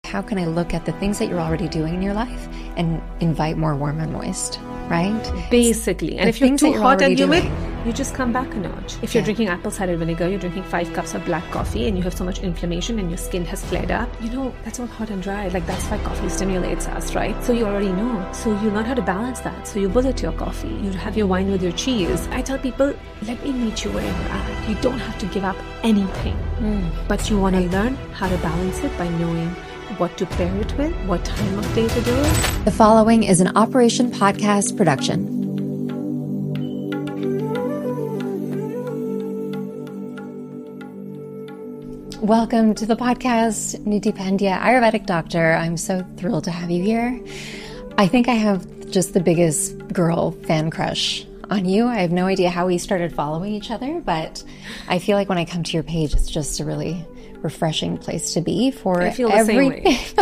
How can I look at the things that you're already doing in your life and invite more warm and moist, right? Basically. And if you're too hot and humid, you just come back a notch. If you're drinking apple cider vinegar, you're drinking 5 cups of black coffee and you have so much inflammation and your skin has flared up, that's all hot and dry. Like, that's why coffee stimulates us, right? So you already know. So you learn how to balance that. So you bullet your coffee. You have your wine with your cheese. I tell people, let me meet you where you're at. You don't have to give up anything. But you want to learn how to balance it by knowing what to pair it with, what time of day to do it. The following is an Operation Podcast production. Welcome to the podcast, Nidhi Pandya, Ayurvedic doctor. I'm so thrilled to have you here. I think I have just the biggest girl fan crush on you. I have no idea how we started following each other, but I feel like when I come to your page, it's just a really refreshing place to be for everything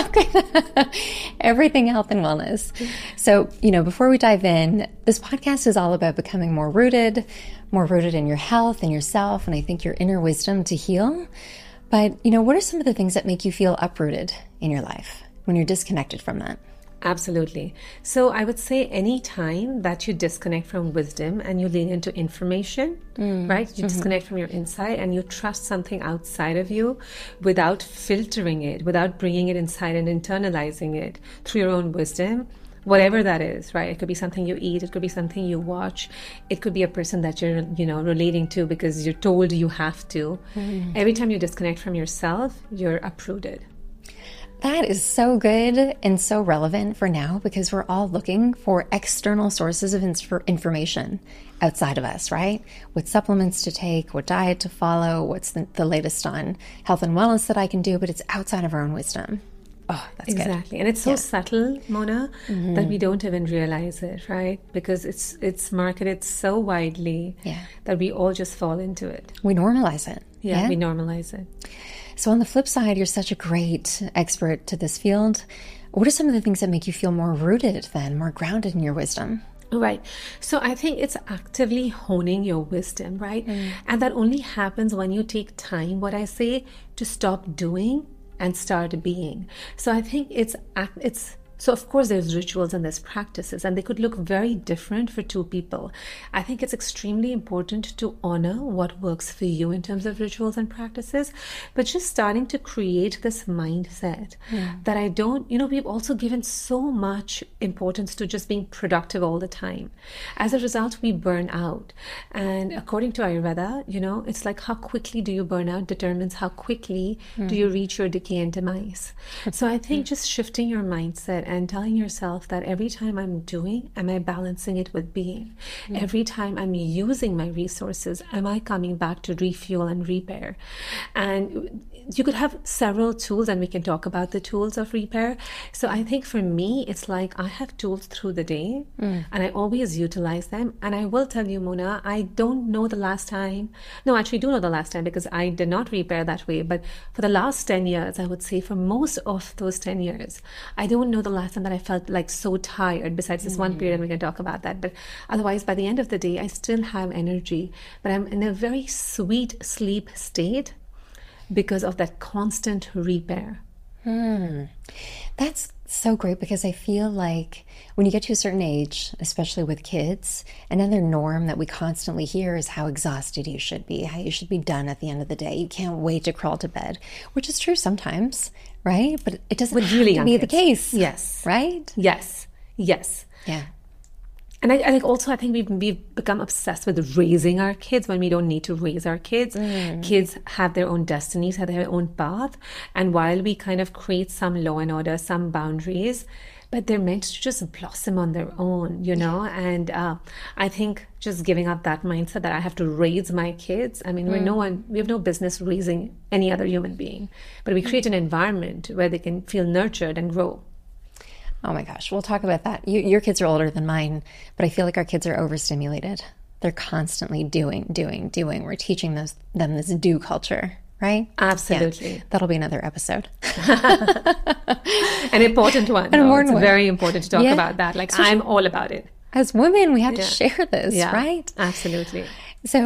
health and wellness. So, before we dive in, this podcast is all about becoming more rooted in your health and yourself, and I think your inner wisdom to heal. But, what are some of the things that make you feel uprooted in your life when you're disconnected from that? Absolutely. So I would say any time that you disconnect from wisdom and you lean into information, right? You disconnect from your inside and you trust something outside of you without filtering it, without bringing it inside and internalizing it through your own wisdom, whatever that is, right? It could be something you eat. It could be something you watch. It could be a person that you're, relating to because you're told you have to. Every time you disconnect from yourself, you're uprooted. That is so good and so relevant for now because we're all looking for external sources of information outside of us, right? What supplements to take, what diet to follow, what's the latest on health and wellness that I can do, but it's outside of our own wisdom. Oh, that's exactly. And it's so subtle, Mona, that we don't even realize it, right? Because it's marketed so widely that we all just fall into it. We normalize it. Yeah, we normalize it. So on the flip side, you're such a great expert to this field. What are some of the things that make you feel more rooted then, more grounded in your wisdom? Right. So I think it's actively honing your wisdom, right? And that only happens when you take time, what I say, to stop doing and start being. So I think so of course there's rituals and there's practices and they could look very different for two people. I think it's extremely important to honor what works for you in terms of rituals and practices, but just starting to create this mindset that I don't, we've also given so much importance to just being productive all the time. As a result, we burn out. And according to Ayurveda, it's like how quickly do you burn out determines how quickly do you reach your decay and demise. So I think just shifting your mindset and telling yourself that every time I'm doing, am I balancing it with being? Every time I'm using my resources, am I coming back to refuel and repair? And you could have several tools and we can talk about the tools of repair. So I think for me, it's like I have tools through the day and I always utilize them. And I will tell you, Mona, I don't know the last time. No, actually do know the last time because I did not repair that way. But for the last 10 years, I would say for most of those 10 years, I don't know the last time that I felt like so tired besides this one period, and we can talk about that. But otherwise, by the end of the day, I still have energy, but I'm in a very sweet sleep state because of that constant repair. That's so great because I feel like when you get to a certain age, especially with kids, another norm that we constantly hear is how exhausted you should be, how you should be done at the end of the day. You can't wait to crawl to bed, which is true sometimes, right? But it doesn't have to be the case. Yes. Right? Yes. Yeah. And I think we've become obsessed with raising our kids when we don't need to raise our kids. Kids have their own destinies, have their own path. And while we kind of create some law and order, some boundaries, but they're meant to just blossom on their own, And I think just giving up that mindset that I have to raise my kids. I mean, we have no business raising any other human being, but we create an environment where they can feel nurtured and grow. Oh my gosh, we'll talk about that. Your kids are older than mine, but I feel like our kids are overstimulated. They're constantly doing. We're teaching them this do culture, right? Absolutely. Yeah, that'll be another episode. An important one. It's very important to talk about that. I'm all about it. As women, we have to share this, right? Absolutely. So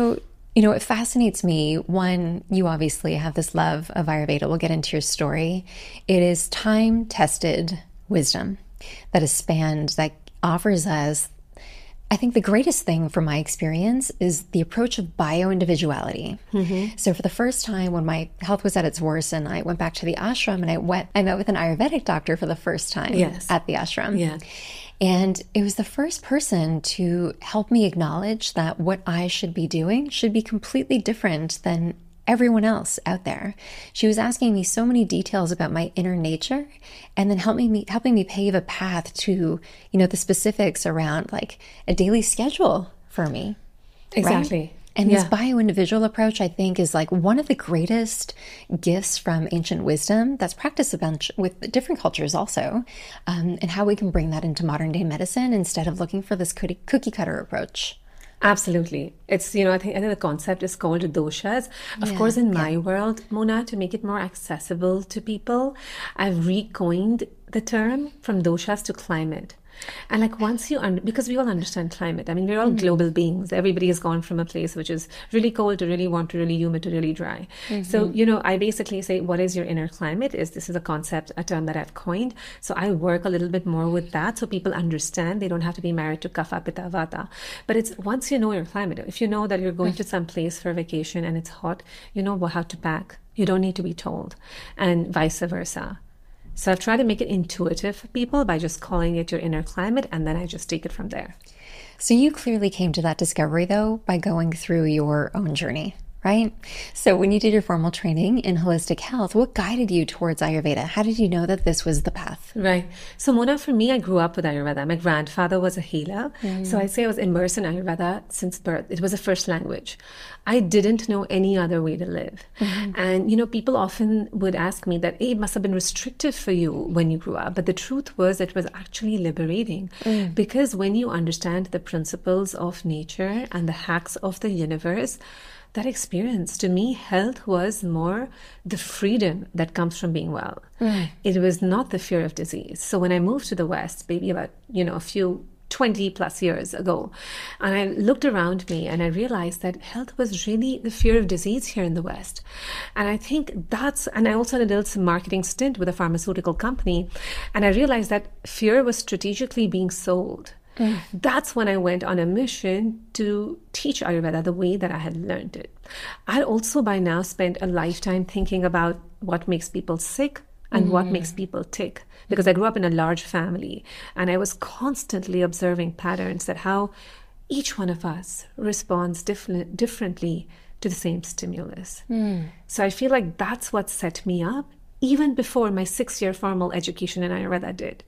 It fascinates me. One, you obviously have this love of Ayurveda. We'll get into your story. It is time-tested wisdom that has spanned, that offers us, I think the greatest thing from my experience is the approach of bio-individuality. So for the first time when my health was at its worst and I went back to the ashram and I met with an Ayurvedic doctor for the first time at the ashram. Yeah. And it was the first person to help me acknowledge that what I should be doing should be completely different than everyone else out there. She was asking me so many details about my inner nature and then helping me pave a path to, the specifics around like a daily schedule for me. Exactly. Right? And this bio-individual approach, I think, is like one of the greatest gifts from ancient wisdom that's practiced a bunch with different cultures also, and how we can bring that into modern day medicine instead of looking for this cookie cutter approach. Absolutely. It's, I think the concept is called doshas. Of course, in my world, Mona, to make it more accessible to people, I've recoined the term from doshas to climate. And like once because we all understand climate. I mean, we're all global beings. Everybody has gone from a place which is really cold to really warm to really humid to really dry. So, I basically say, what is your inner climate? This is a concept, a term that I've coined. So I work a little bit more with that so people understand. They don't have to be married to Kapha, Pitta, Vata. But it's once you know your climate, if you know that you're going to some place for vacation and it's hot, you know how to pack. You don't need to be told, and vice versa. So I've tried to make it intuitive for people by just calling it your inner climate, and then I just take it from there. So you clearly came to that discovery, though, by going through your own journey, right? So when you did your formal training in holistic health, what guided you towards Ayurveda? How did you know that this was the path? Right. So Mona, for me, I grew up with Ayurveda. My grandfather was a healer. So I'd say I was immersed in Ayurveda since birth. It was a first language. I didn't know any other way to live. And, people often would ask me that it must have been restrictive for you when you grew up. But the truth was it was actually liberating because when you understand the principles of nature and the hacks of the universe, that experience, to me, health was more the freedom that comes from being well. It was not the fear of disease. So when I moved to the West, maybe about, a few 20 plus years ago, and I looked around me and I realized that health was really the fear of disease here in the West. And I think and I also did some marketing stint with a pharmaceutical company, and I realized that fear was strategically being sold. That's when I went on a mission to teach Ayurveda the way that I had learned it. I also by now spent a lifetime thinking about what makes people sick and what makes people tick, because I grew up in a large family and I was constantly observing patterns that how each one of us responds differently to the same stimulus. So I feel like that's what set me up even before my 6-year formal education in Ayurveda did.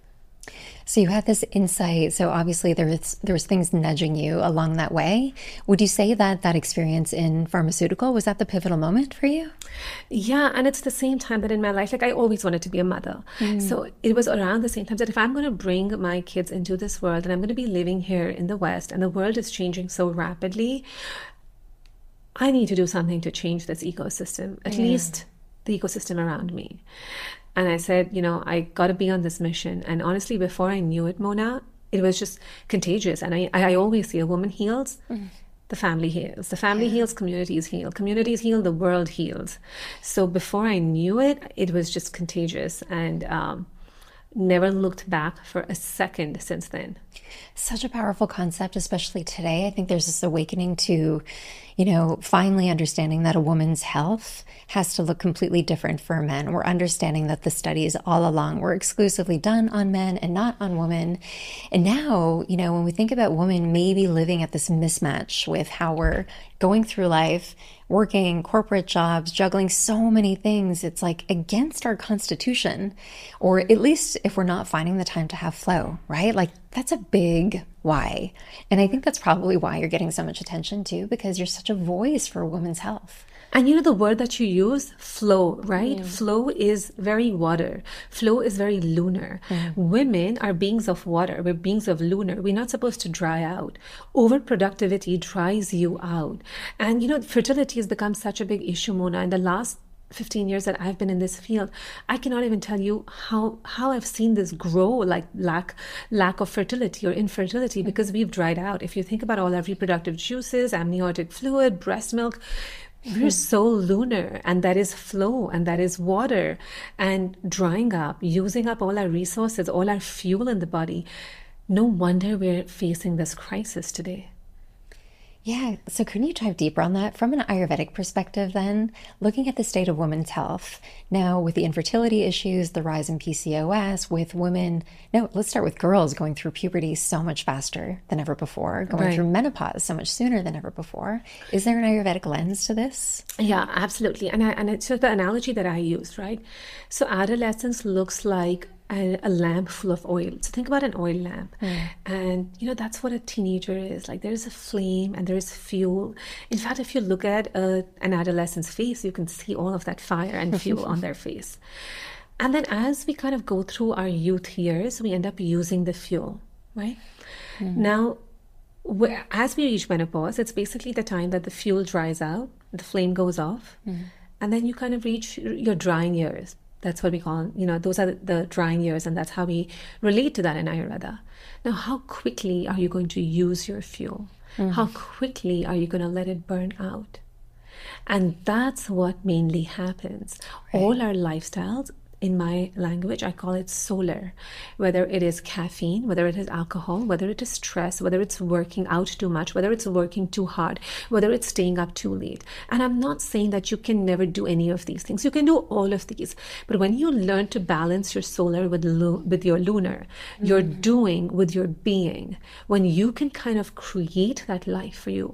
So you had this insight. So obviously there was things nudging you along that way. Would you say that experience in pharmaceutical, was that the pivotal moment for you? Yeah, and it's the same time that in my life, like I always wanted to be a mother. So it was around the same time that if I'm going to bring my kids into this world and I'm going to be living here in the West and the world is changing so rapidly, I need to do something to change this ecosystem, at least the ecosystem around me. And I said, I got to be on this mission. And honestly, before I knew it, Mona, it was just contagious. And I always say a woman heals, the family heals. The family heals, communities heal. Communities heal, the world heals. So before I knew it, it was just contagious. And never looked back for a second since then. Such a powerful concept, especially today. I think there's this awakening to, finally understanding that a woman's health has to look completely different for men. We're understanding that the studies all along were exclusively done on men and not on women. And now, when we think about women maybe living at this mismatch with how we're going through life, working corporate jobs, juggling so many things, it's like against our constitution, or at least if we're not finding the time to have flow, right? Like that's a big why. And I think that's probably why you're getting so much attention too, because you're such a voice for women's health. And the word that you use, flow, right? Flow is very water. Flow is very lunar. Women are beings of water. We're beings of lunar. We're not supposed to dry out. Overproductivity dries you out. And, fertility has become such a big issue, Mona. In the last 15 years that I've been in this field, I cannot even tell you how I've seen this grow, like lack of fertility or infertility, because we've dried out. If you think about all our reproductive juices, amniotic fluid, breast milk, we're so lunar, and that is flow, and that is water, and drying up, using up all our resources, all our fuel in the body. No wonder we're facing this crisis today. Yeah. So can you dive deeper on that from an Ayurvedic perspective then, looking at the state of women's health now with the infertility issues, the rise in PCOS, with women, no, let's start with girls going through puberty so much faster than ever before, going through menopause so much sooner than ever before. Is there an Ayurvedic lens to this? Yeah, absolutely. And it's just the analogy that I used, right? So adolescence looks like a lamp full of oil. So think about an oil lamp. And, that's what a teenager is. Like, there's a flame and there's fuel. In fact, if you look at an adolescent's face, you can see all of that fire and fuel on their face. And then as we kind of go through our youth years, we end up using the fuel, right? Now, as we reach menopause, it's basically the time that the fuel dries out, the flame goes off, and then you kind of reach your drying years. That's what we call, those are the drying years, and that's how we relate to that in Ayurveda. Now, how quickly are you going to use your fuel? How quickly are you going to let it burn out? And that's what mainly happens. All our lifestyles, in my language, I call it solar. Whether it is caffeine, whether it is alcohol, whether it is stress, whether it's working out too much, whether it's working too hard, whether it's staying up too late. And I'm not saying that you can never do any of these things. You can do all of these. But when you learn to balance your solar with your lunar, your doing with your being, when you can kind of create that life for you,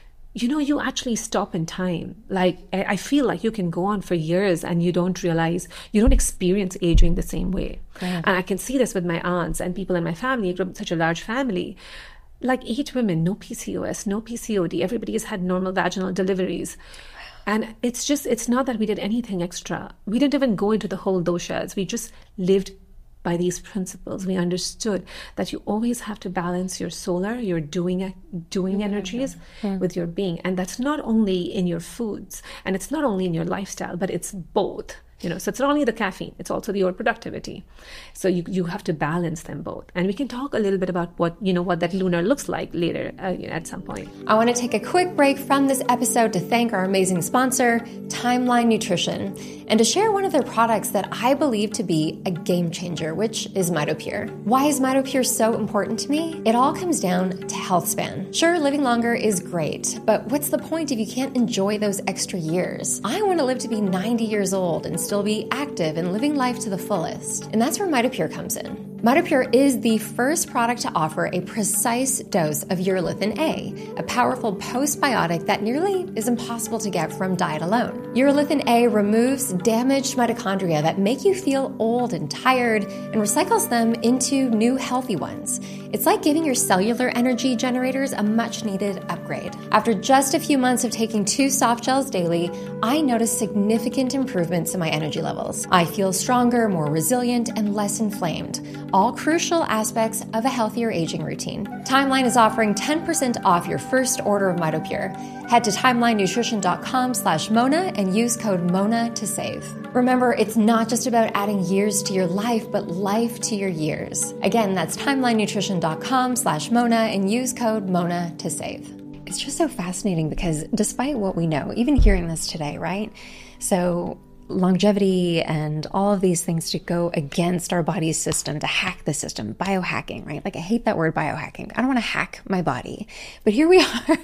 you actually stop in time. Like, I feel like you can go on for years and you don't experience aging the same way. And I can see this with my aunts and people in my family, from such a large family. Like 8 women, no PCOS, no PCOD. Everybody has had normal vaginal deliveries. And it's not that we did anything extra. We didn't even go into the whole doshas. We just lived by these principles. We understood that you always have to balance your solar, your doing energies with your being. And that's not only in your foods, and it's not only in your lifestyle, but it's both. So it's not only the caffeine, it's also your productivity. So you have to balance them both. And we can talk a little bit about what that lunar looks like later at some point. I want to take a quick break from this episode to thank our amazing sponsor, Timeline Nutrition, and to share one of their products that I believe to be a game changer, which is MitoPure. Why is MitoPure so important to me? It all comes down to health span. Sure, living longer is great, but what's the point if you can't enjoy those extra years? I want to live to be 90 years old and still be active and living life to the fullest. And that's where MitoPure comes in. MitoPure is the first product to offer a precise dose of urolithin A, a powerful postbiotic that nearly is impossible to get from diet alone. Urolithin A removes damaged mitochondria that make you feel old and tired and recycles them into new healthy ones. It's like giving your cellular energy generators a much-needed upgrade. After just a few months of taking 2 soft gels daily, I noticed significant improvements in my energy levels. I feel stronger, more resilient, and less inflamed. All crucial aspects of a healthier aging routine. Timeline is offering 10% off your first order of MitoPure. Head to timelinenutrition.com/Mona and use code MONA to save. Remember, it's not just about adding years to your life, but life to your years. Again, that's timelinenutrition.com/Mona and use code MONA to save. It's just so fascinating because despite what we know, even hearing this today, right? So longevity and all of these things to go against our body's system, to hack the system, biohacking, right? Like, I hate that word biohacking. I don't want to hack my body. But here we are.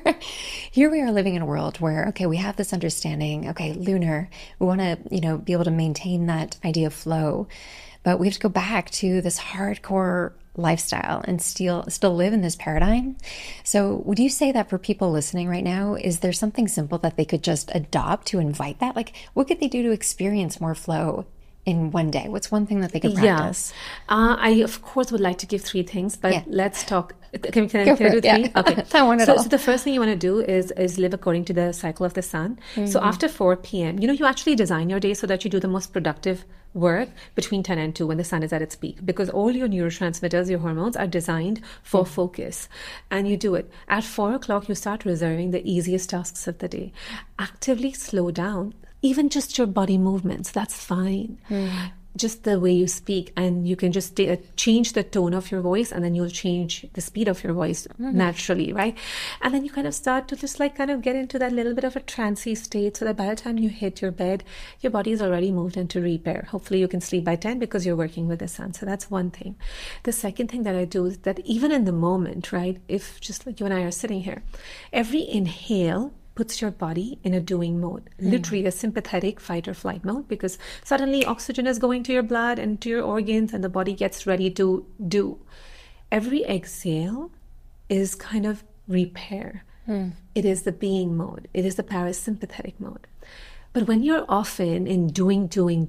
Here we are living in a world where, okay, we have this understanding, okay, lunar, we want to, be able to maintain that idea of flow. But we have to go back to this hardcore lifestyle and still live in this paradigm. So would you say that for people listening right now, is there something simple that they could just adopt to invite that? Like, what could they do to experience more flow in one day? What's one thing that they could practice? I, of course, would like to give 3 things, but let's talk. Can I do 3? Yeah. Okay. I want it all. So the first thing you want to do is live according to the cycle of the sun. So after 4 p.m., you actually design your day so that you do the most productive work between 10 and 2 when the sun is at its peak, because all your neurotransmitters, your hormones, are designed for focus. And you do it. At 4 o'clock, you start reserving the easiest tasks of the day. Actively slow down. even just your body movements, that's fine. Just the way you speak, and you can just change the tone of your voice, and then you'll change the speed of your voice naturally, right? And then you kind of start to just like kind of get into that little bit of a trancey state, so that by the time you hit your bed, your body is already moved into repair. Hopefully you can sleep by 10 because you're working with the sun. So that's one thing. The second thing that I do is that even in the moment, right, if just like you and I are sitting here, every inhale puts your body in a doing mode, literally a sympathetic fight or flight mode, because suddenly oxygen is going to your blood and to your organs and the body gets ready to do. Every exhale is kind of repair. It is the being mode. It is the parasympathetic mode. But when you're often in doing,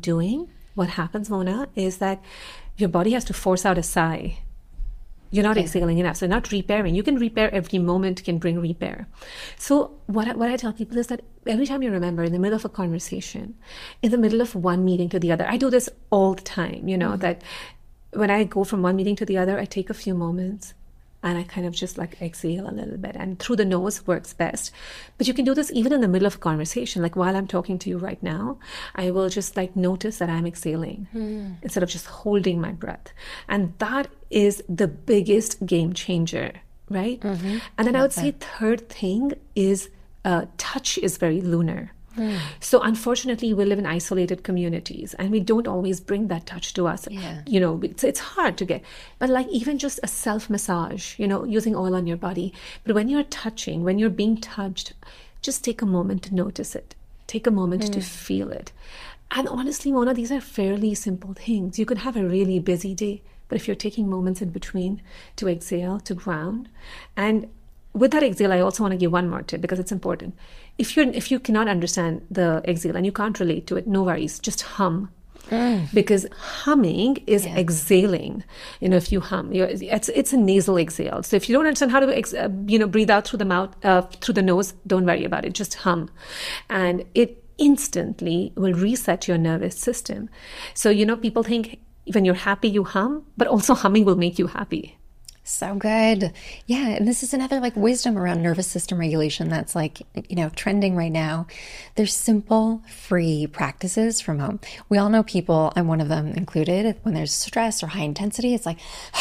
what happens, Mona, is that your body has to force out a sigh. You're not exhaling enough. So not repairing. You can repair, every moment can bring repair. So what I tell people is that every time you remember, in the middle of a conversation, in the middle of one meeting to the other, I do this all the time, that when I go from one meeting to the other, I take a few moments and I kind of just like exhale a little bit, and through the nose works best. But you can do this even in the middle of a conversation. Like while I'm talking to you right now, I will just like notice that I'm exhaling instead of just holding my breath. And that is the biggest game changer, right? And then I would say third thing is touch is very lunar. So unfortunately, we live in isolated communities and we don't always bring that touch to us. It's hard to get, but like even just a self-massage, using oil on your body. But when you're touching, when you're being touched, just take a moment to notice it. Take a moment to feel it. And honestly, Mona, these are fairly simple things. You could have a really busy day, but if you're taking moments in between to exhale, to ground, and with that exhale, I also want to give one more tip because it's important. If you cannot understand the exhale and you can't relate to it, no worries. Just hum. Because humming is exhaling. If you hum, it's a nasal exhale. So if you don't understand how to breathe out through the mouth, through the nose, don't worry about it. Just hum, and it instantly will reset your nervous system. So people think when you're happy you hum, but also humming will make you happy. So good. Yeah. And this is another like wisdom around nervous system regulation that's like, trending right now. There's simple, free practices from home. We all know people, I'm one of them included, when there's stress or high intensity, it's like,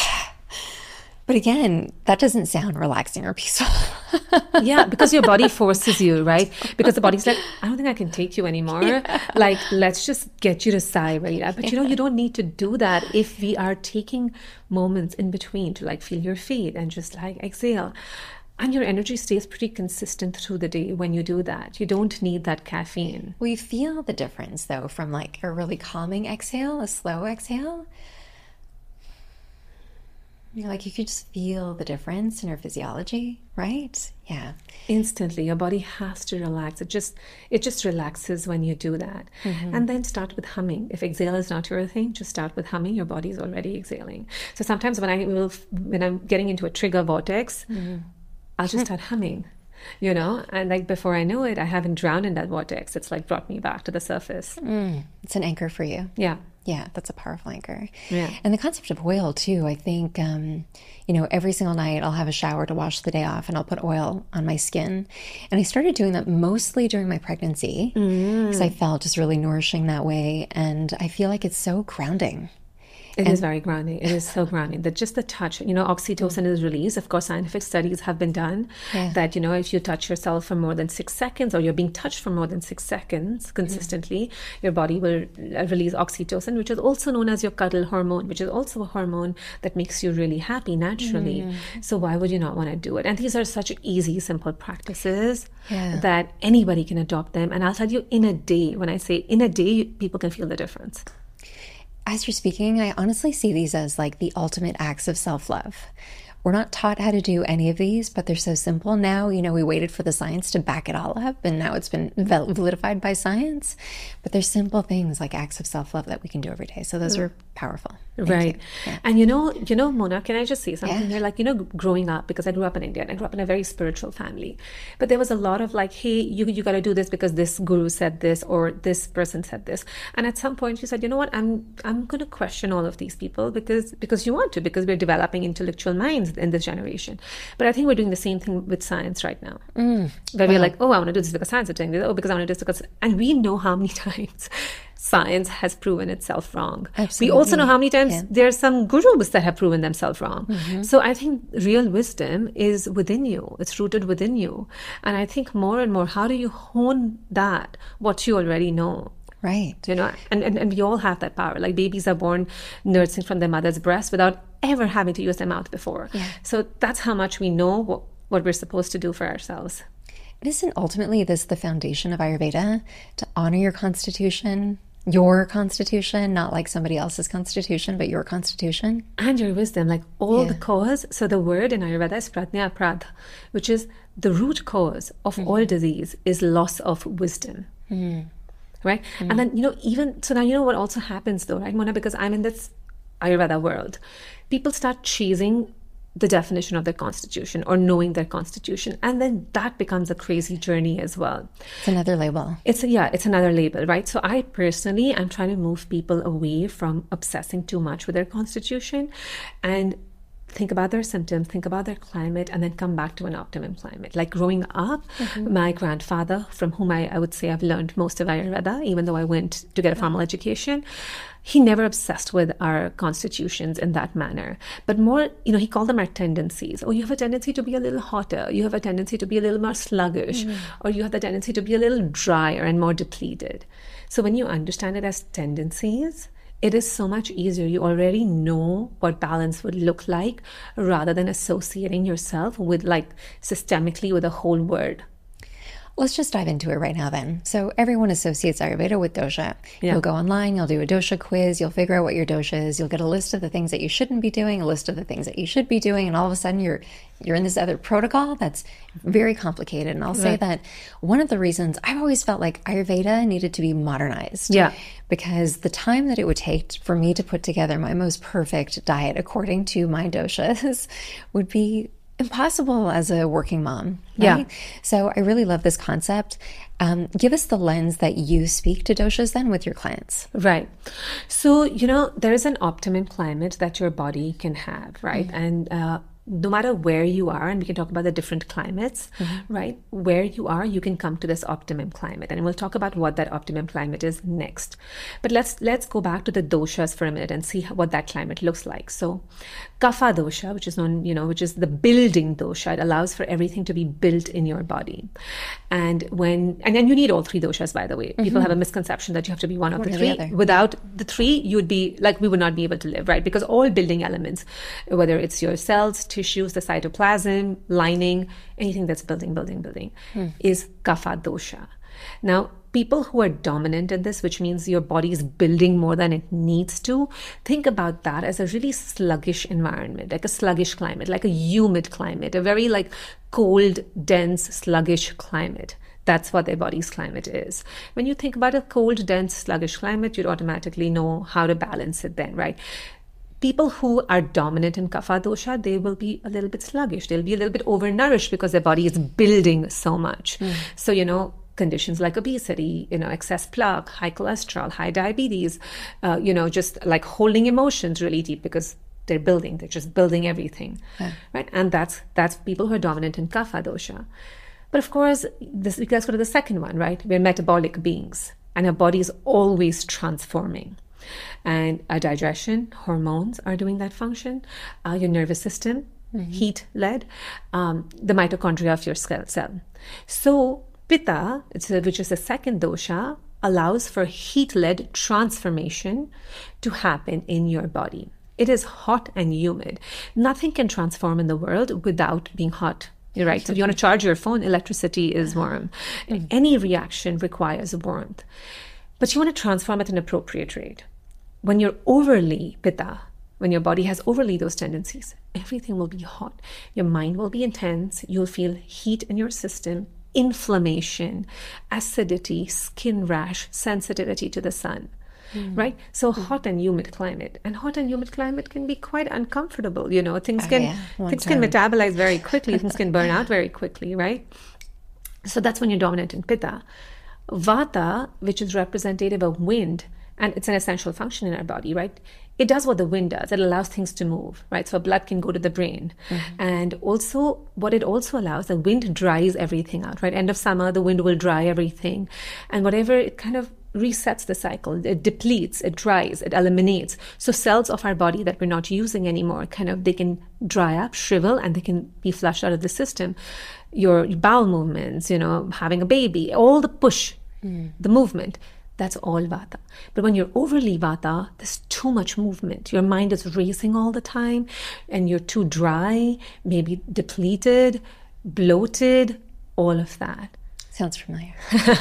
but again, that doesn't sound relaxing or peaceful. Yeah, because your body forces you, right? Because the body's like, I don't think I can take you anymore. Yeah. Like, let's just get you to sigh right now. But you don't need to do that if we are taking moments in between to like feel your feet and just like exhale. And your energy stays pretty consistent through the day when you do that. You don't need that caffeine. We feel the difference though from like a really calming exhale, a slow exhale. You could just feel the difference in your physiology, right? Yeah. Instantly, your body has to relax. It just relaxes when you do that. And then start with humming. If exhale is not your thing, just start with humming. Your body is already exhaling. So sometimes when I'm getting into a trigger vortex, I'll just start humming. And like before I know it, I haven't drowned in that vortex. It's like brought me back to the surface. It's an anchor for you. Yeah. Yeah, that's a powerful anchor. Yeah. And the concept of oil too, I think, every single night I'll have a shower to wash the day off and I'll put oil on my skin. And I started doing that mostly during my pregnancy because I felt just really nourishing that way. And I feel like it's so grounding. It is very grounding. It is so grounding. That just the touch, oxytocin is released. Of course, scientific studies have been done that, if you touch yourself for more than 6 seconds or you're being touched for more than 6 seconds consistently, your body will release oxytocin, which is also known as your cuddle hormone, which is also a hormone that makes you really happy naturally. So why would you not want to do it? And these are such easy, simple practices that anybody can adopt them. And I'll tell you, in a day, when I say in a day, people can feel the difference. As you're speaking, I honestly see these as like the ultimate acts of self-love. We're not taught how to do any of these, but they're so simple. Now, we waited for the science to back it all up, and now it's been validified by science. But there's simple things like acts of self-love that we can do every day. So those are powerful. Right. Yeah. And Mona, can I just say something here? Like, growing up, because I grew up in India and I grew up in a very spiritual family, but there was a lot of like, hey, you got to do this because this guru said this or this person said this. And at some point you said, you know what, I'm going to question all of these people because you want to, because we're developing intellectual minds in this generation. But I think we're doing the same thing with science right now. Where we're like, oh, I want to do this because science is doing this. Oh, because I want to do this because... And we know how many times science has proven itself wrong. Absolutely. We also know how many times there's some gurus that have proven themselves wrong. So I think real wisdom is within you. It's rooted within you. And I think more and more, how do you hone that, what you already know? Right. And we all have that power. Like babies are born nursing from their mother's breast without ever having to use their mouth before. Yeah. So that's how much we know what we're supposed to do for ourselves. Isn't ultimately this the foundation of Ayurveda? To honor your constitution, not like somebody else's constitution, but your constitution? And your wisdom, like all the cause. So the word in Ayurveda is pratnya pradha, which is the root cause of all disease is loss of wisdom. Right? And then, even, so now what also happens though, right, Mona, because I'm in this Ayurveda world, people start chasing the definition of their constitution or knowing their constitution. And then that becomes a crazy journey as well. It's another label. It's another label, right? So I'm trying to move people away from obsessing too much with their constitution and think about their symptoms, think about their climate, and then come back to an optimum climate. Like growing up, my grandfather, from whom I would say I've learned most of Ayurveda, even though I went to get a formal education, he never obsessed with our constitutions in that manner, but more, he called them our tendencies. Oh, you have a tendency to be a little hotter. You have a tendency to be a little more sluggish, or you have the tendency to be a little drier and more depleted. So when you understand it as tendencies, it is so much easier. You already know what balance would look like rather than associating yourself with systemically with a whole word. Let's just dive into it right now then. So everyone associates Ayurveda with dosha. Yeah. You'll go online, you'll do a dosha quiz, you'll figure out what your dosha is, you'll get a list of the things that you shouldn't be doing, a list of the things that you should be doing, and all of a sudden you're in this other protocol that's very complicated. And I'll say that one of the reasons I've always felt like Ayurveda needed to be modernized. Yeah. Because the time that it would take for me to put together my most perfect diet according to my doshas would be impossible as a working mom. Right? Yeah. So I really love this concept. Give us the lens that you speak to doshas then with your clients. Right. So, there is an optimum climate that your body can have, right? And no matter where you are, and we can talk about the different climates, right? Where you are, you can come to this optimum climate. And we'll talk about what that optimum climate is next. But let's go back to the doshas for a minute and see what that climate looks like. So Kapha dosha, which is known, which is the building dosha, it allows for everything to be built in your body. And then you need all three doshas, by the way. People have a misconception that you have to be one of the three. Without the three, you would be we would not be able to live, right? Because all building elements, whether it's your cells, tissues, the cytoplasm, lining, anything that's building, is Kapha dosha. Now, people who are dominant in this, which means your body is building more than it needs to, think about that as a really sluggish environment, like a sluggish climate, like a humid climate, a very cold, dense, sluggish climate. That's what their body's climate is. When you think about a cold, dense, sluggish climate, you'd automatically know how to balance it then, right? People who are dominant in Kapha dosha, they will be a little bit sluggish. They'll be a little bit overnourished because their body is building so much. So, conditions like obesity, excess plaque, high cholesterol, high diabetes, just holding emotions really deep because they're just building everything, right? And that's people who are dominant in Kapha dosha. But of course, let's go to the second one, right? We're metabolic beings and our body is always transforming. And our digestion, hormones are doing that function. Your nervous system, heat-led, the mitochondria of your cell. So Pitta, which is the second dosha, allows for heat-led transformation to happen in your body. It is hot and humid. Nothing can transform in the world without being hot. You're right. So if you want to charge your phone, electricity is warm. Any reaction requires warmth. But you want to transform at an appropriate rate. When you're overly Pitta, when your body has overly those tendencies, everything will be hot. Your mind will be intense. You'll feel heat in your system, inflammation, acidity, skin rash, sensitivity to the sun. right? So hot and humid climate, and hot and humid climate can be quite uncomfortable. Things can metabolize very quickly, things can burn out very quickly, right? So that's when you're dominant in Pitta. Vata, which is representative of wind, and it's an essential function in our body, right? It does what the wind does. It allows things to move, right? So blood can go to the brain. And also, what it also allows, the wind dries everything out, right? End of summer, the wind will dry everything. And whatever, it kind of resets the cycle. It depletes, it dries, it eliminates. So cells of our body that we're not using anymore, they can dry up, shrivel, and they can be flushed out of the system. Your bowel movements, having a baby, all the push, the movement, that's all Vata. But when you're overly Vata, there's too much movement. Your mind is racing all the time, and you're too dry, maybe depleted, bloated, all of that. Sounds familiar.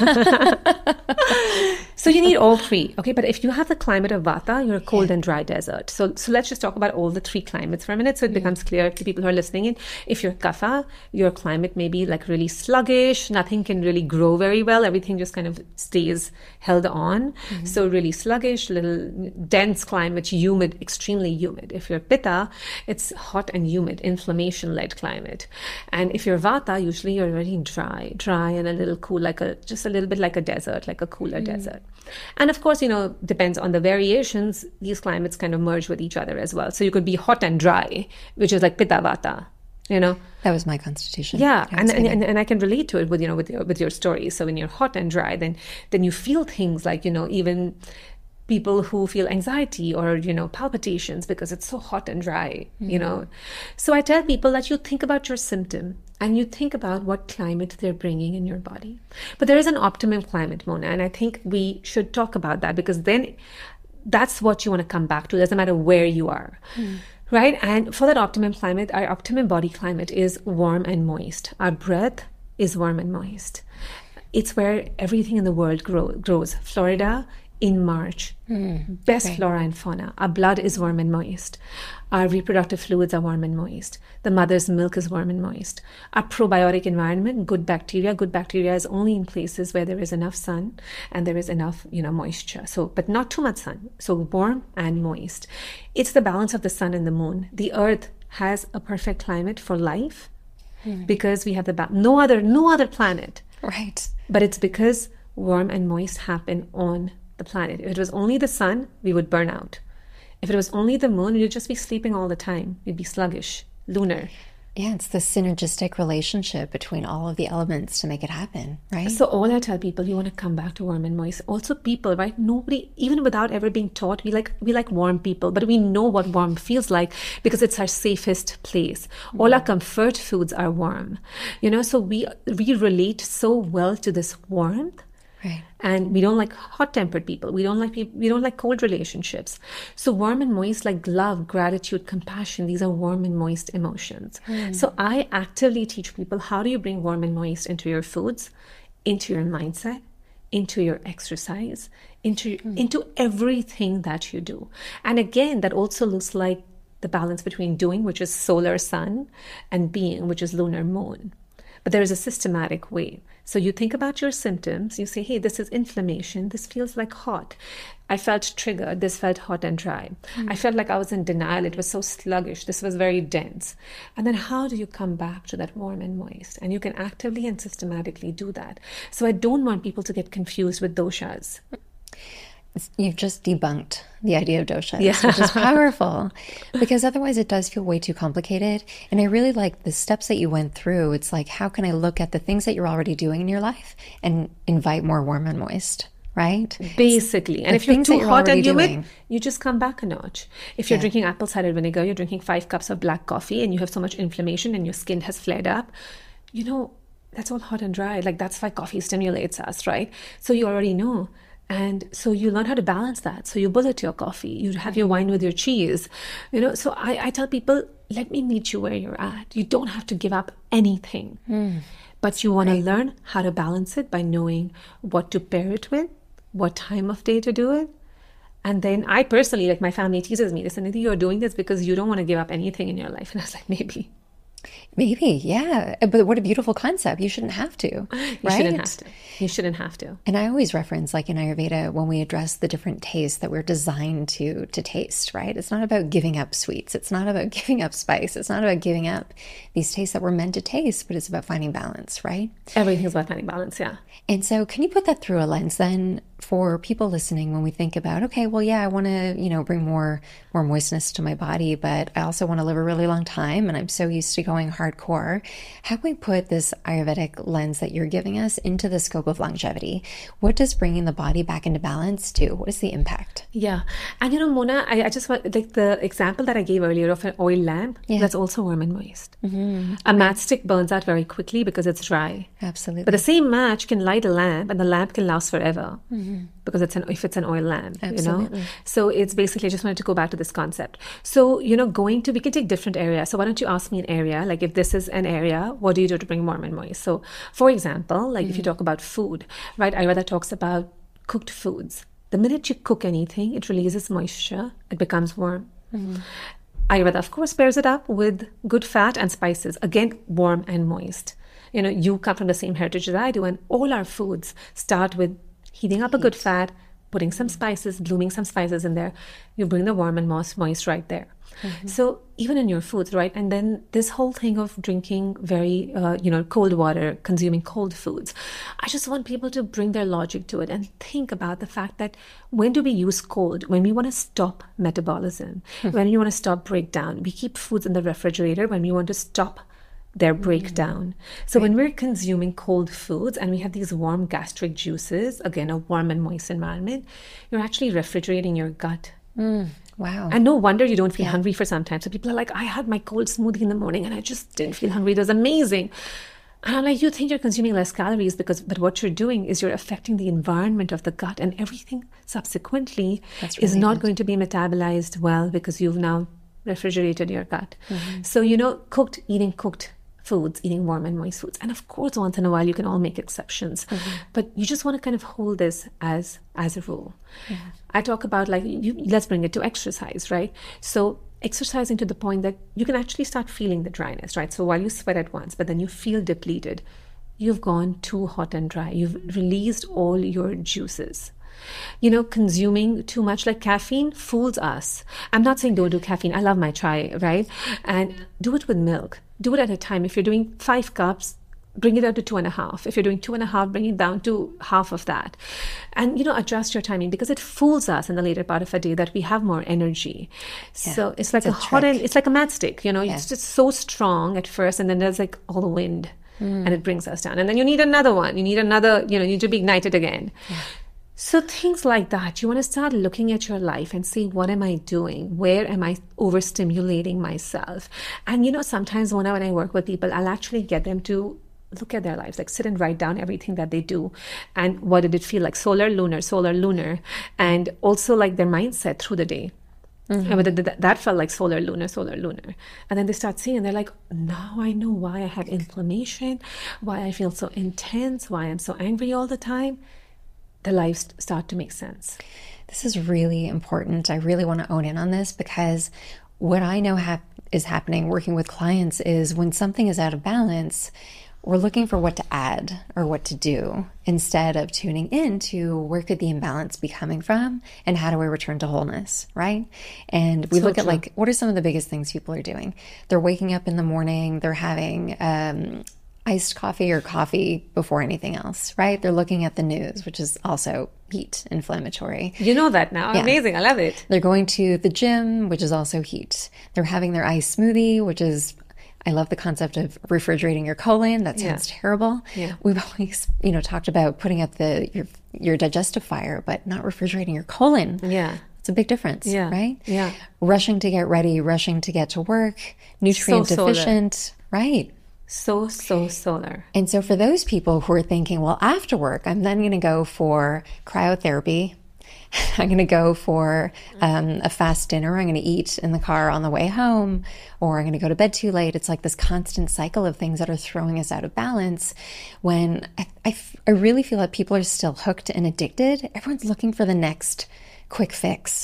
So you need all three, okay? But if you have the climate of Vata, you're a cold and dry desert. So let's just talk about all the three climates for a minute so it becomes clear to people who are listening in. If you're Kapha, your climate may be like really sluggish. Nothing can really grow very well. Everything just kind of stays held on. So really sluggish, little dense climate, humid, extremely humid. If you're Pitta, it's hot and humid, inflammation-led climate. And if you're Vata, usually you're very dry and a little cool, just a little bit like a desert, like a cooler desert. And of course, depends on the variations, these climates kind of merge with each other as well. So you could be hot and dry, which is like Pitta Vata, That was my constitution. Yeah, and I can relate to it with your story. So when you're hot and dry, then you feel things like, even people who feel anxiety or, palpitations because it's so hot and dry, So I tell people that you think about your symptom and you think about what climate they're bringing in your body. But there is an optimum climate, Mona, and I think we should talk about that because then that's what you want to come back to. It doesn't matter where you are. Right? And for that optimum climate, our optimum body climate is warm and moist. Our breath is warm and moist. It's where everything in the world grows. Florida in March. Best flora and fauna. Our blood is warm and moist. Our reproductive fluids are warm and moist. The mother's milk is warm and moist. Our probiotic environment, good bacteria. Good bacteria is only in places where there is enough sun and there is enough, moisture. So, but not too much sun. So warm and moist. It's the balance of the sun and the moon. The earth has a perfect climate for life because we have no other planet. Right. But it's because warm and moist happen on the planet. If it was only the sun, we would burn out. If it was only the moon, we'd just be sleeping all the time. We'd be sluggish, lunar. Yeah, it's the synergistic relationship between all of the elements to make it happen, right? So all I tell people, you want to come back to warm and moist. Also people, right? Nobody, even without ever being taught, we like warm people, but we know what warm feels like because it's our safest place. All our comfort foods are warm. So we relate so well to this warmth. Right. And we don't like hot-tempered people. We don't like cold relationships. So warm and moist, like love, gratitude, compassion, these are warm and moist emotions. So I actively teach people, how do you bring warm and moist into your foods, into your mindset, into your exercise, into everything that you do. And again, that also looks like the balance between doing, which is solar sun, and being, which is lunar moon. But there is a systematic way. So you think about your symptoms, you say, hey, this is inflammation, this feels like hot. I felt triggered, this felt hot and dry. I felt like I was in denial, it was so sluggish, this was very dense. And then how do you come back to that warm and moist? And you can actively and systematically do that. So I don't want people to get confused with doshas. You've just debunked the idea of doshas, which is powerful, because otherwise it does feel way too complicated. And I really like the steps that you went through. It's like, how can I look at the things that you're already doing in your life and invite more warm and moist, right? Basically. And if you're too hot and humid, you just come back a notch. If you're drinking apple cider vinegar, you're drinking 5 cups of black coffee and you have so much inflammation and your skin has flared up, that's all hot and dry. Like, that's why coffee stimulates us, right? So you already know. And so you learn how to balance that. So you bullet your coffee, you have your wine with your cheese, So I tell people, let me meet you where you're at. You don't have to give up anything, but you want to learn how to balance it by knowing what to pair it with, what time of day to do it. And then I personally, like, my family teases me, they say, Nidhi, you're doing this because you don't want to give up anything in your life. And I was like, maybe. Maybe, yeah. But what a beautiful concept. You shouldn't have to, You right? shouldn't have to. You shouldn't have to. And I always reference, like in Ayurveda, when we address the different tastes that we're designed to taste, right? It's not about giving up sweets. It's not about giving up spice. It's not about giving up these tastes that we're meant to taste, but it's about finding balance, right? Everything's about finding balance, yeah. And so can you put that through a lens then for people listening when we think about, okay, well, yeah, I want to, bring more moistness to my body, but I also want to live a really long time and I'm so used to going hardcore. How can we put this Ayurvedic lens that you're giving us into the scope of longevity? What does bringing the body back into balance do? What is the impact? Yeah. And Mona, I just want, like the example that I gave earlier of an oil lamp, that's also warm and moist. Mm-hmm. A matchstick burns out very quickly because it's dry. Absolutely. But the same match can light a lamp and the lamp can last forever. Mm-hmm. Because if it's an oil lamp, Absolutely. So it's basically, I just wanted to go back to this concept. So, we can take different areas. So why don't you ask me an area, like if this is an area, what do you do to bring warm and moist? So for example, like if you talk about food, right? Ayurveda talks about cooked foods. The minute you cook anything, it releases moisture, it becomes warm. Mm-hmm. Ayurveda, of course, pairs it up with good fat and spices. Again, warm and moist. You come from the same heritage as I do, and all our foods start with heating up a good fat, putting some spices, blooming some spices in there. You bring the warm and moist right there. Mm-hmm. So even in your foods, right? And then this whole thing of drinking very, cold water, consuming cold foods. I just want people to bring their logic to it and think about the fact that when do we use cold? When we want to stop metabolism, when we want to stop breakdown. We keep foods in the refrigerator when we want to stop their breakdown. So when we're consuming cold foods and we have these warm gastric juices, again, a warm and moist environment, you're actually refrigerating your gut. Wow. And no wonder you don't feel hungry for some time. So people are like, I had my cold smoothie in the morning and I just didn't feel hungry. It was amazing. And I'm like, you think you're consuming less calories but what you're doing is you're affecting the environment of the gut, and everything subsequently is not going to be metabolized well because you've now refrigerated your gut. Mm-hmm. So, eating cooked foods, eating warm and moist foods. And of course, once in a while, you can all make exceptions. Mm-hmm. But you just want to kind of hold this as a rule. Mm-hmm. I talk about let's bring it to exercise, right? So exercising to the point that you can actually start feeling the dryness, right? So while you sweat at once, but then you feel depleted, you've gone too hot and dry. You've released all your juices. Consuming too much like caffeine fools us. I'm not saying don't do caffeine. I love my chai, right? And do it with milk. Do it at a time. If you're doing 5 cups, bring it down to 2.5. If you're doing 2.5, bring it down to half of that. And, adjust your timing because it fools us in the later part of the day that we have more energy. Yeah, so it's like it's like a matchstick, it's just so strong at first and then there's like all the wind and it brings us down. And then you need another one. You need another, you need to be ignited again. Yeah. So things like that, you want to start looking at your life and see, what am I doing? Where am I overstimulating myself? And, sometimes when I work with people, I'll actually get them to look at their lives, like sit and write down everything that they do. And what did it feel like? Solar, lunar. And also like their mindset through the day. Mm-hmm. And whether that felt like solar, lunar. And then they start seeing and they're like, now I know why I have inflammation, why I feel so intense, why I'm so angry all the time. The lives start to make sense. This is really important. I really want to own in on this because what I know is happening working with clients is when something is out of balance, we're looking for what to add or what to do instead of tuning into where could the imbalance be coming from and how do I return to wholeness, right? And we look at what are some of the biggest things people are doing? They're waking up in the morning, they're having iced coffee or coffee before anything else, right? They're looking at the news, which is also heat inflammatory. You know that now. Yeah. Amazing. I love it. They're going to the gym, which is also heat. They're having their iced smoothie, which is, I love the concept of refrigerating your colon. That sounds terrible. Yeah. We've always, talked about putting up your digestive fire, but not refrigerating your colon. Yeah. It's a big difference, right? Yeah. Rushing to get ready, rushing to get to work, nutrient deficient, right? So solar. And so for those people who are thinking, well, after work, I'm then going to go for cryotherapy. I'm going to go for a fast dinner. I'm going to eat in the car on the way home, or I'm going to go to bed too late. It's like this constant cycle of things that are throwing us out of balance when I really feel that people are still hooked and addicted. Everyone's looking for the next quick fix,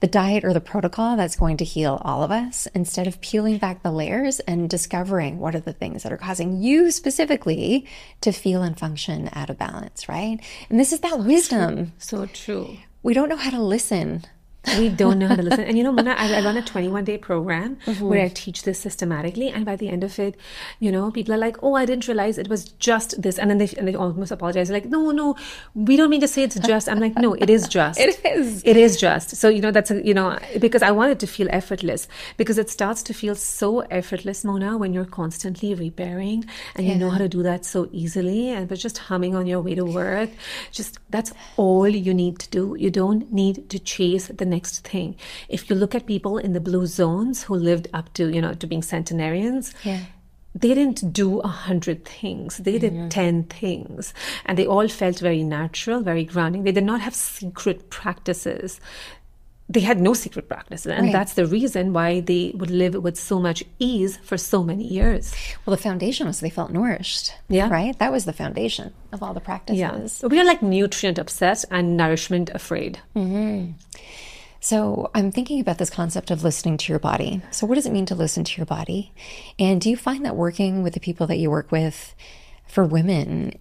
the diet or the protocol that's going to heal all of us, instead of peeling back the layers and discovering what are the things that are causing you specifically to feel and function out of balance, right? And this is that wisdom. So true. We don't know how to listen. We don't know how to listen. And you know, Mona, I run a 21-day program where I teach this systematically. And by the end of it, you know, people are like, oh, I didn't realize it was just this. And then they almost apologize. Like, no, we don't mean to say it's just. I'm like, no, it is just. It is. It is just. So, you know, because I want it to feel effortless, because it starts to feel so effortless, Mona, when you're constantly repairing and you know how to do that so easily. And but just humming on your way to work, just that's all you need to do. You don't need to chase the next thing. If you look at people in the blue zones who lived up to, you know, to being centenarians, they didn't do 100 things. They did 10 things. And they all felt very natural, very grounding. They did not have secret practices. They had no secret practices. And that's the reason why they would live with so much ease for so many years. Well, the foundation was they felt nourished. Yeah. Right? That was the foundation of all the practices. Yeah. So we are like nutrient obsessed and nourishment afraid. So I'm thinking about this concept of listening to your body. So what does it mean to listen to your body? And do you find that working with the people that you work with, for women,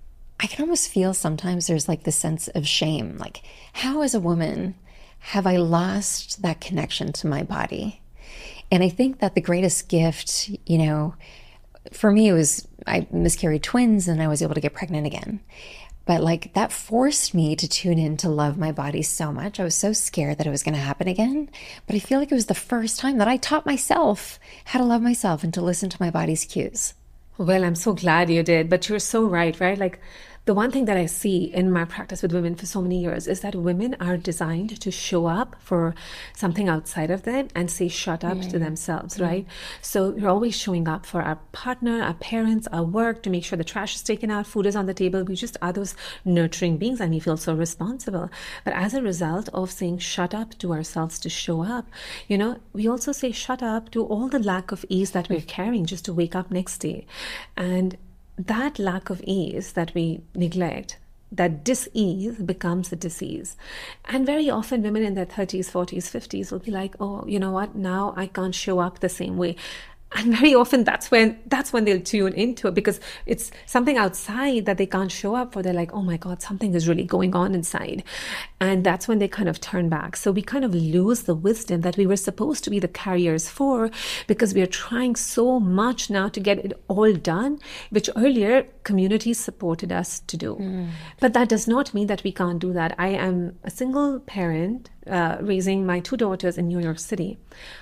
I can almost feel sometimes there's like this sense of shame. Like, how as a woman have I lost that connection to my body? And I think that the greatest gift, you know, for me, it was I miscarried twins and I was able to get pregnant again. But like that forced me to tune in to love my body so much. I was so scared that it was going to happen again. But I feel like it was the first time that I taught myself how to love myself and to listen to my body's cues. Well, I'm so glad you did. But you're so right? Like, the one thing that I see in my practice with women for so many years is that women are designed to show up for something outside of them and say shut up to themselves, right? So we're always showing up for our partner, our parents, our work, to make sure the trash is taken out, food is on the table. We just are those nurturing beings and we feel so responsible. But as a result of saying shut up to ourselves to show up, you know, we also say shut up to all the lack of ease that we're carrying just to wake up next day. And that lack of ease that we neglect, that dis-ease becomes a disease. And very often women in their 30s, 40s, 50s will be like, oh, you know what, now I can't show up the same way. And very often that's when they'll tune into it, because it's something outside that they can't show up for. They're like, oh my God, something is really going on inside. And that's when they kind of turn back. So we kind of lose the wisdom that we were supposed to be the carriers for, because we are trying so much now to get it all done, which earlier communities supported us to do. But that does not mean that we can't do that. I am a single parent raising my 2 daughters in New York City.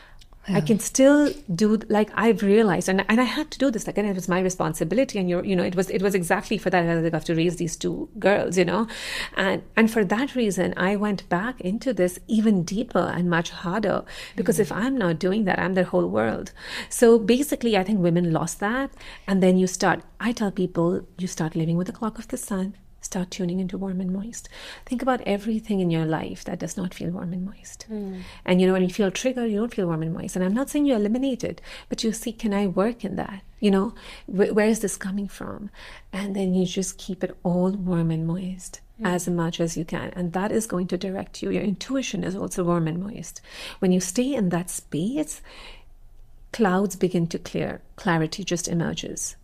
I can still do, like, I've realized, and I had to do this, like, and it was my responsibility, and it was exactly for that I have to raise these 2 girls, you know, and for that reason I went back into this even deeper and much harder, because if I'm not doing that, I'm their whole world. So basically, I think women lost that, and then I tell people, you start living with the clock of the sun. Start tuning into warm and moist. Think about everything in your life that does not feel warm and moist. And you know, when you feel triggered, you don't feel warm and moist. And I'm not saying you eliminate it, but you see, can I work in that? You know, where is this coming from? And then you just keep it all warm and moist as much as you can. And that is going to direct you. Your intuition is also warm and moist. When you stay in that space, clouds begin to clear. Clarity just emerges.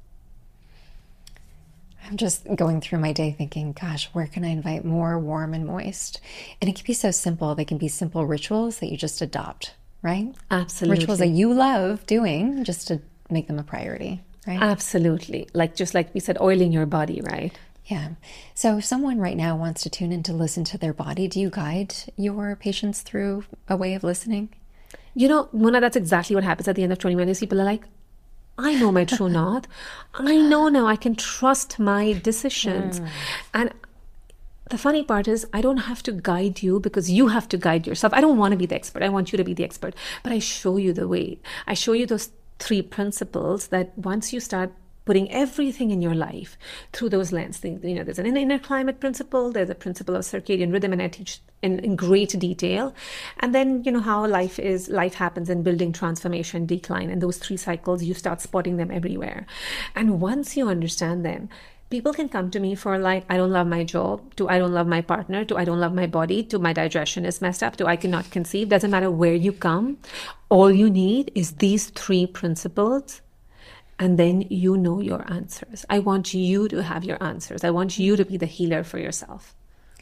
I'm just going through my day thinking, gosh, where can I invite more warm and moist? And it can be so simple. They can be simple rituals that you just adopt, right? Absolutely. Rituals that you love doing just to make them a priority, right? Absolutely. Just like we said, oiling your body, right? Yeah. So if someone right now wants to tune in to listen to their body, do you guide your patients through a way of listening? You know, Mona, that's exactly what happens at the end of 20 minutes. People are like, I know my true north. I know now I can trust my decisions. And the funny part is, I don't have to guide you because you have to guide yourself. I don't want to be the expert. I want you to be the expert. But I show you the way. I show you those 3 principles that once you start putting everything in your life through those lenses. You know, there's an inner climate principle, there's a principle of circadian rhythm, and I teach in great detail. And then, you know, how life happens in building, transformation, decline, and those 3 cycles, you start spotting them everywhere. And once you understand them, People can come to me for like, I don't love my job, to I don't love my partner, to I don't love my body, to my digestion is messed up, to I cannot conceive. Doesn't matter where you come. All you need is these 3 principles, and then you know your answers. I want you to have your answers. I want you to be the healer for yourself.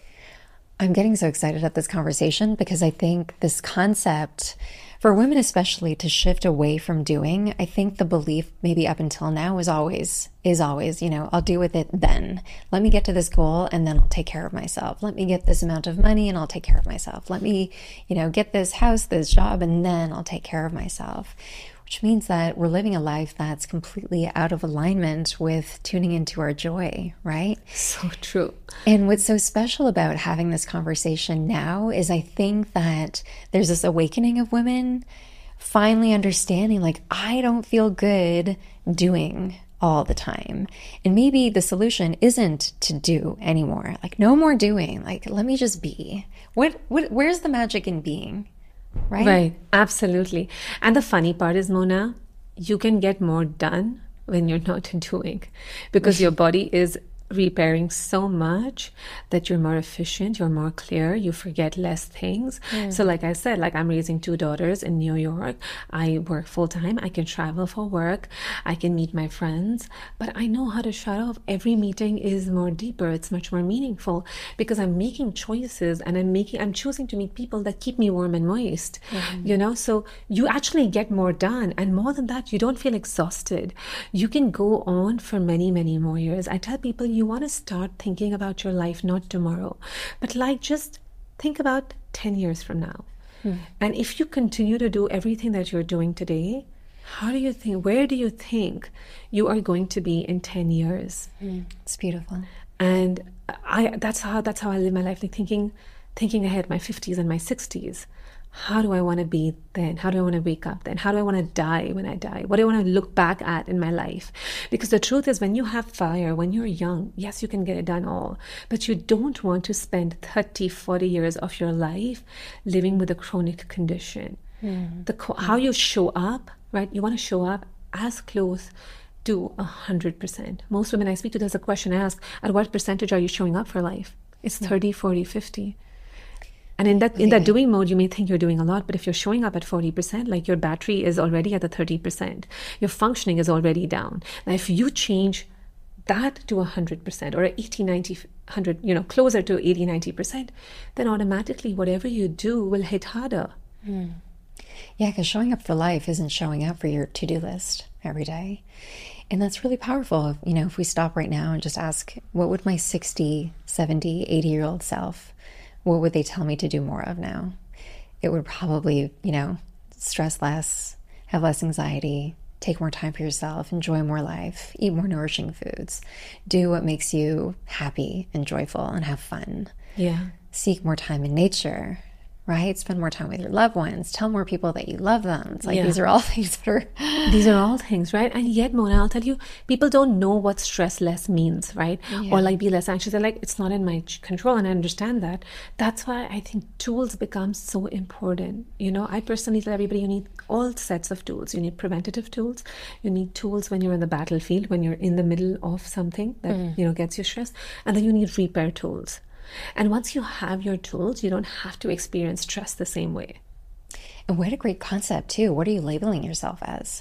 I'm getting so excited at this conversation because I think this concept, for women especially, to shift away from doing, I think the belief maybe up until now is always, I'll deal with it then. Let me get to this goal and then I'll take care of myself. Let me get this amount of money and I'll take care of myself. Let me, get this house, this job, and then I'll take care of myself. Which means that we're living a life that's completely out of alignment with tuning into our joy, right? So true. And what's so special about having this conversation now is I think that there's this awakening of women finally understanding, like, I don't feel good doing all the time. And maybe the solution isn't to do anymore. Like, no more doing. Like, let me just be. Where's the magic in being? Right, absolutely. And the funny part is, Mona, you can get more done when you're not doing, because your body is repairing so much that you're more efficient, you're more clear, you forget less things. So like I said, like I'm raising 2 daughters in New York. I work full time. I can travel for work. I can meet my friends, but I know how to shut off. Every meeting is more deeper. It's much more meaningful because I'm making choices and I'm choosing to meet people that keep me warm and moist, so you actually get more done. And more than that, you don't feel exhausted. You can go on for many, many more years. I tell people, you want to start thinking about your life, not tomorrow, but like just think about 10 years from now. And if you continue to do everything that you're doing today, where do you think you are going to be in 10 years? It's beautiful. And that's how I live my life, like thinking ahead, my 50s and my 60s. How do I want to be then? How do I want to wake up then? How do I want to die when I die? What do I want to look back at in my life? Because the truth is, when you have fire, when you're young, yes, you can get it done all, but you don't want to spend 30, 40 years of your life living with a chronic condition. How you show up, right? You want to show up as close to 100%. Most women I speak to, there's a question I ask, at what percentage are you showing up for life? It's 30, 40, 50. And in that doing mode, you may think you're doing a lot, but if you're showing up at 40%, like your battery is already at the 30%, your functioning is already down. Now, if you change that to 100% or 80, 90, 100, closer to 80, 90%, then automatically whatever you do will hit harder. Yeah, because showing up for life isn't showing up for your to-do list every day. And that's really powerful. If we stop right now and just ask, what would my 60, 70, 80-year-old self, what would they tell me to do more of now? It would probably, stress less, have less anxiety, take more time for yourself, enjoy more life, eat more nourishing foods, do what makes you happy and joyful and have fun. Yeah. Seek more time in nature, right? Spend more time with your loved ones. Tell more people that you love them. It's like, these are all things that are... These are all things, right? And yet, Mona, I'll tell you, people don't know what stress less means, right? Yeah. Or like be less anxious. They're like, it's not in my control. And I understand that. That's why I think tools become so important. I personally tell everybody, you need all sets of tools. You need preventative tools. You need tools when you're in the battlefield, when you're in the middle of something that, gets you stressed. And then you need repair tools. And once you have your tools, you don't have to experience stress the same way. And what a great concept, too. What are you labeling yourself as?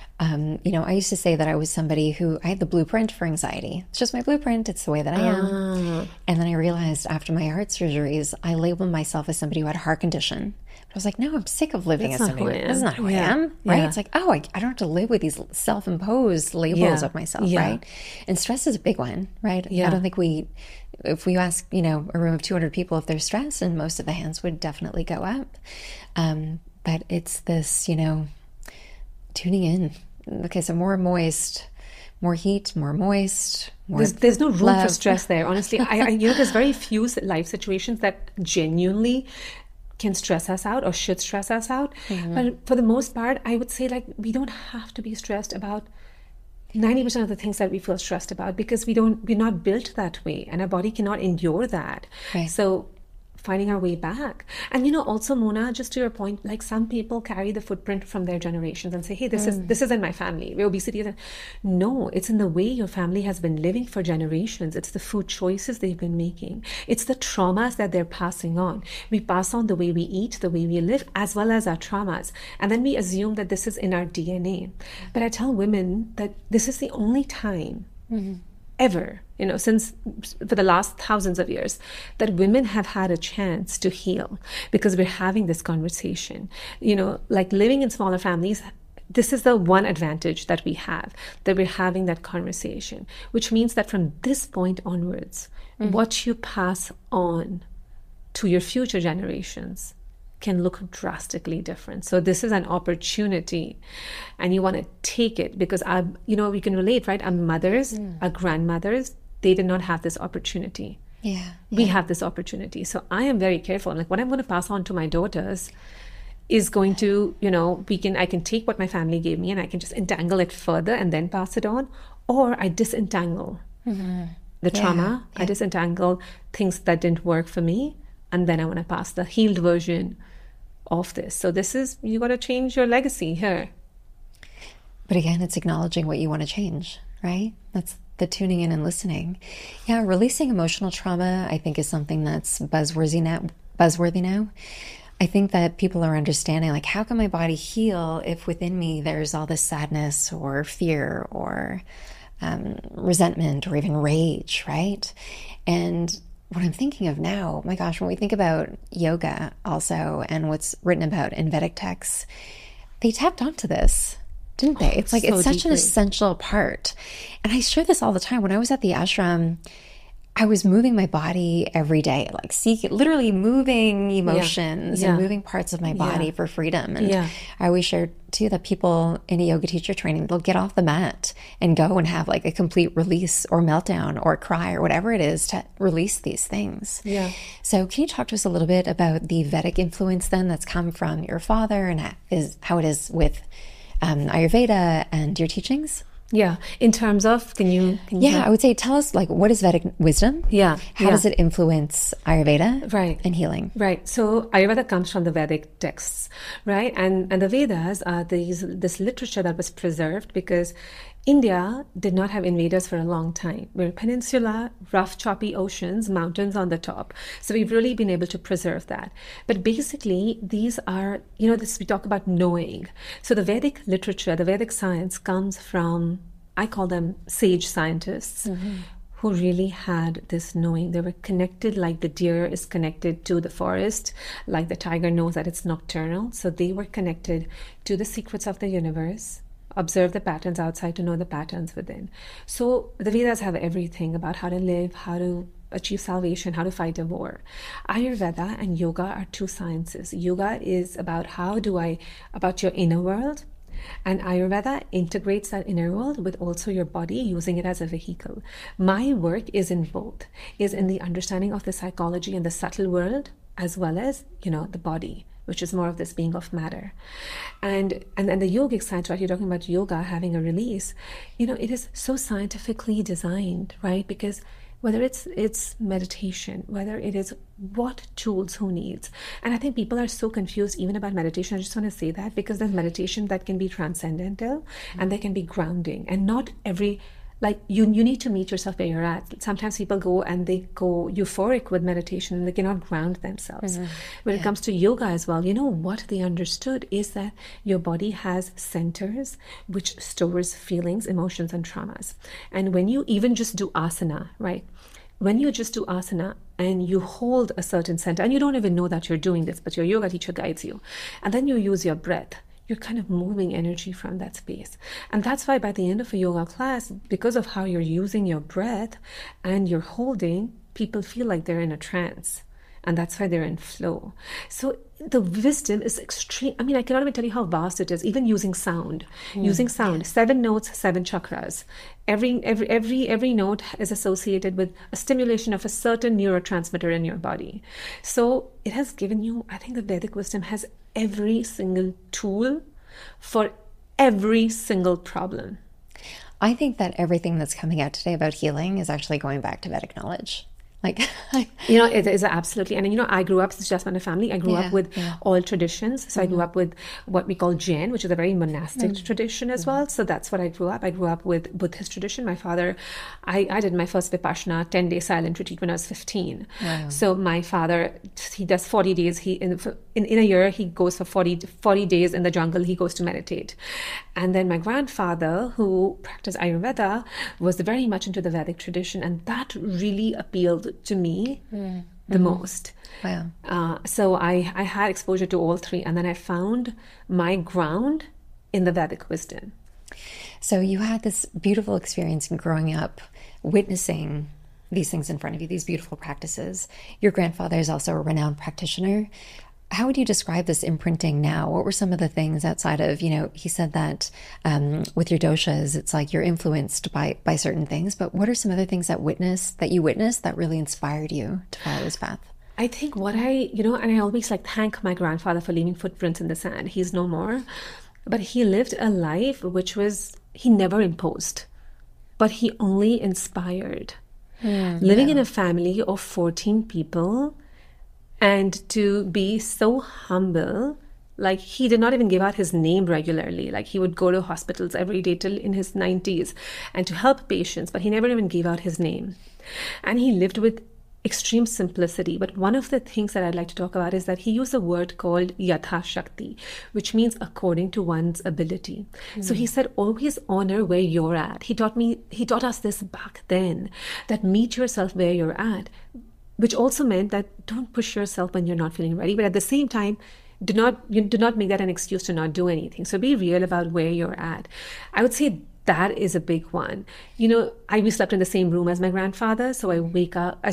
I used to say that I was somebody who, I had the blueprint for anxiety. It's just my blueprint. It's the way that I am. And then I realized after my heart surgeries, I labeled myself as somebody who had a heart condition. But I was like, no, I'm sick of living as somebody. That's not who I am, right? Yeah. It's like, I don't have to live with these self-imposed labels of myself, right? And stress is a big one, right? Yeah. I don't think if we ask, a room of 200 people if they're stressed, and most of the hands would definitely go up. But it's this, tuning in. Okay, so more moist, more heat, more moist. More there's no room for stress there. Honestly, I there's very few life situations that genuinely can stress us out or should stress us out. But for the most part, I would say we don't have to be stressed about 90% of the things that we feel stressed about, because we're not built that way and our body cannot endure that. Right. So finding our way back. And also, Mona, just to your point, like some people carry the footprint from their generations and say, hey, this is in my family, where obesity is. No, it's in the way your family has been living for generations. It's the food choices they've been making. It's the traumas that they're passing on. We pass on the way we eat, the way we live, as well as our traumas. And then we assume that this is in our DNA. But I tell women that this is the only time ever, since for the last thousands of years, that women have had a chance to heal, because we're having this conversation. Like living in smaller families, this is the one advantage that we have, that we're having that conversation, which means that from this point onwards, what you pass on to your future generations can look drastically different. So this is an opportunity, and you want to take it, because we can relate, right? Our mothers, our grandmothers, they did not have this opportunity. We have this opportunity. So I am very careful. Like what I'm going to pass on to my daughters is going to, I can take what my family gave me and I can just entangle it further and then pass it on, or I disentangle the trauma. I disentangle things that didn't work for me, and then I want to pass the healed version of this. So you got to change your legacy here. But again, it's acknowledging what you want to change, right? That's the tuning in and listening. Yeah, releasing emotional trauma, I think, is something that's buzzworthy now. I think that people are understanding, like, how can my body heal if within me there's all this sadness or fear or resentment or even rage, right? And what I'm thinking of now, my gosh, when we think about yoga also and what's written about in Vedic texts, they tapped onto this, didn't they? It's like, it's such an essential part. And I share this all the time. When I was at the ashram, I was moving my body every day, like literally moving emotions and moving parts of my body for freedom. And I always share too that people in a yoga teacher training, they'll get off the mat and go and have like a complete release or meltdown or cry or whatever it is to release these things. So can you talk to us a little bit about the Vedic influence then that's come from your father and how it is with Ayurveda and your teachings? Yeah. In terms of, can you I would say, tell us, like, what is Vedic wisdom? How does it influence Ayurveda and healing? Right. So Ayurveda comes from the Vedic texts, right? And the Vedas are this literature that was preserved because India did not have invaders for a long time. We're a peninsula, rough, choppy oceans, mountains on the top. So we've really been able to preserve that. But basically, these are, we talk about knowing. So the Vedic literature, the Vedic science comes from, I call them sage scientists, who really had this knowing. They were connected like the deer is connected to the forest, like the tiger knows that it's nocturnal. So they were connected to the secrets of the universe, observe the patterns outside to know the patterns within. So the Vedas have everything about how to live, how to achieve salvation, how to fight a war. Ayurveda and yoga are two sciences. Yoga is about about your inner world, and Ayurveda integrates that inner world with also your body, using it as a vehicle. My work is in both, is in the understanding of the psychology and the subtle world, as well as, the body, which is more of this being of matter. And the yogic science, right? You're talking about yoga having a release. It is so scientifically designed, right? Because whether it's meditation, whether it is what tools, who needs. And I think people are so confused even about meditation. I just want to say that because there's meditation that can be transcendental and there can be grounding. And not every, like you need to meet yourself where you're at. Sometimes people go and they go euphoric with meditation and they cannot ground themselves. When it comes to yoga as well, what they understood is that your body has centers which stores feelings, emotions, and traumas. And when you even just do asana, right? When you just do asana and you hold a certain center, and you don't even know that you're doing this, but your yoga teacher guides you, and then you use your breath, you're kind of moving energy from that space. And that's why by the end of a yoga class, because of how you're using your breath and you're holding, people feel like they're in a trance. And that's why they're in flow. So the wisdom is extreme. I mean, I cannot even tell you how vast it is, even using sound. Using sound, 7 notes, 7 chakras. Every note is associated with a stimulation of a certain neurotransmitter in your body. So it has given you, I think the Vedic wisdom has every single tool for every single problem. I think that everything that's coming out today about healing is actually going back to Vedic knowledge. Like, It is absolutely. And, I grew up, it's just my family. I grew up with all traditions. So I grew up with what we call Jain, which is a very monastic tradition as well. So that's what I grew up. I grew up with Buddhist tradition. My father, I did my first Vipassana 10-day silent retreat when I was 15. Wow. So my father, he does 40 days. In a year, he goes for 40 days in the jungle. He goes to meditate. And then my grandfather, who practiced Ayurveda, was very much into the Vedic tradition. And that really appealed to me the most. Wow. So I had exposure to all three, and then I found my ground in the Vedic wisdom. So you had this beautiful experience in growing up, witnessing these things in front of you, these beautiful practices. Your grandfather is also a renowned practitioner. How would you describe this imprinting now? What were some of the things outside of, he said that with your doshas, it's like you're influenced by certain things, but what are some other things that you witnessed that really inspired you to follow this path? I think and I always thank my grandfather for leaving footprints in the sand. He's no more, but he lived a life which was, he never imposed, but he only inspired. Living in a family of 14 people, and to be so humble, he did not even give out his name regularly. He would go to hospitals every day till in his 90s and to help patients, but he never even gave out his name. And he lived with extreme simplicity. But one of the things that I'd like to talk about is that he used a word called Yatha Shakti, which means according to one's ability. So he said, always honor where you're at. He taught us this back then, that meet yourself where you're at, which also meant that don't push yourself when you're not feeling ready. But at the same time, do not make that an excuse to not do anything. So be real about where you're at. I would say that is a big one. We slept in the same room as my grandfather. So I woke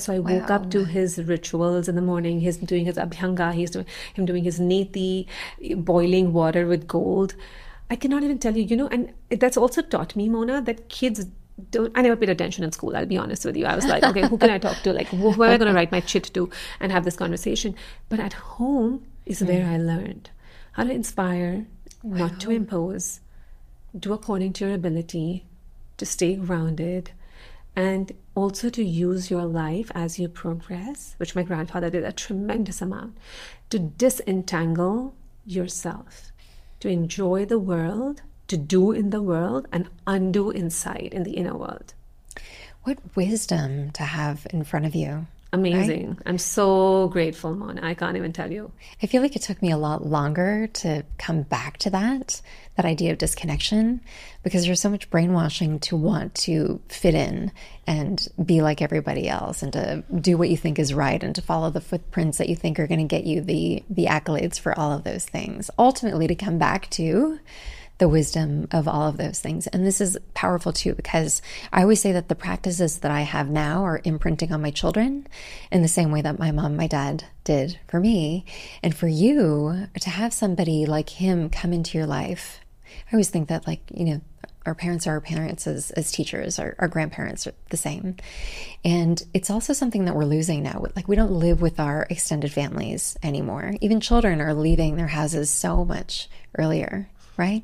up to his rituals in the morning. He's doing his abhyanga. Him doing his neti, boiling water with gold. I cannot even tell you, and that's also taught me, Mona, that kids I never paid attention in school, I'll be honest with you. I was like, okay, who can I talk to? Who am I going to write my chit to and have this conversation? But at home is where I learned how to inspire, not to impose, do according to your ability, to stay grounded, and also to use your life as you progress, which my grandfather did a tremendous amount, to disentangle yourself, to enjoy the world, to do in the world and undo inside in the inner world. What wisdom to have in front of you. Amazing. Right? I'm so grateful, Mona. I can't even tell you. I feel like it took me a lot longer to come back to that idea of disconnection, because there's so much brainwashing to want to fit in and be like everybody else and to do what you think is right and to follow the footprints that you think are going to get you the accolades for all of those things. Ultimately, to come back to the wisdom of all of those things. And this is powerful too, because I always say that the practices that I have now are imprinting on my children in the same way that my mom, my dad did for me. And for you to have somebody like him come into your life, I always think that our parents are our parents as teachers, our grandparents are the same. And it's also something that we're losing now. We don't live with our extended families anymore. Even children are leaving their houses so much earlier, right?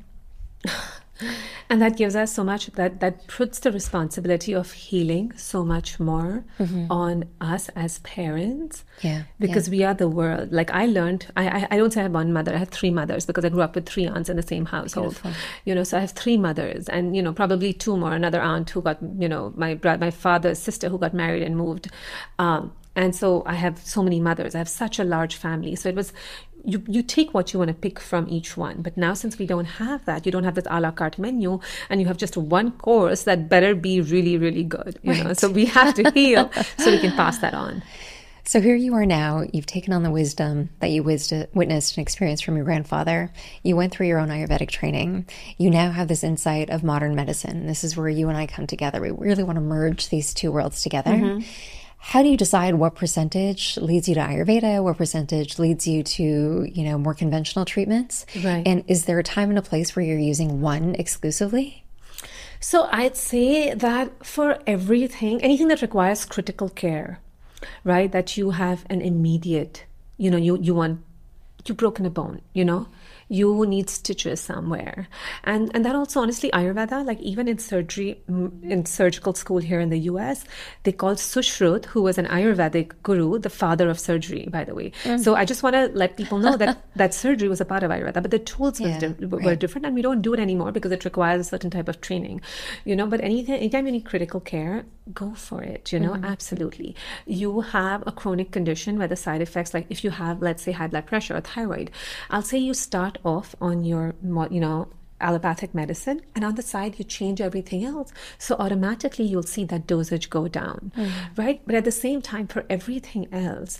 And that gives us so much, that puts the responsibility of healing so much more on us as parents. Because we are the world. I learned, I don't say I have one mother, I have three mothers, because I grew up with three aunts in the same household. Beautiful. So I have three mothers and, probably two more, another aunt who got, my father's sister who got married and moved. And so I have so many mothers. I have such a large family. So it was, you take what you want to pick from each one. But now, since we don't have that, you don't have this a la carte menu, and you have just one course that better be really, really good. You know? So we have to heal so we can pass that on. So here you are now. You've taken on the wisdom that you witnessed and experienced from your grandfather. You went through your own Ayurvedic training. You now have this insight of modern medicine. This is where you and I come together. We really want to merge these two worlds together. How do you decide what percentage leads you to Ayurveda? What percentage leads you to, more conventional treatments? Right. And is there a time and a place where you're using one exclusively? So I'd say that for anything that requires critical care, right? That you have an immediate, you've broken a bone, you need stitches somewhere. And that also, honestly, Ayurveda, like even in surgery, in surgical school here in the US, they called Sushrut, who was an Ayurvedic guru, the father of surgery, by the way. So I just want to let people know that that surgery was a part of Ayurveda, but the tools were different, and we don't do it anymore because it requires a certain type of training, but anytime you need critical care, go for it, absolutely. You have a chronic condition where the side effects, like if you have, let's say, high blood pressure or thyroid, I'll say you start off on your, allopathic medicine, and on the side you change everything else, so automatically you'll see that dosage go down, right? But at the same time, for everything else,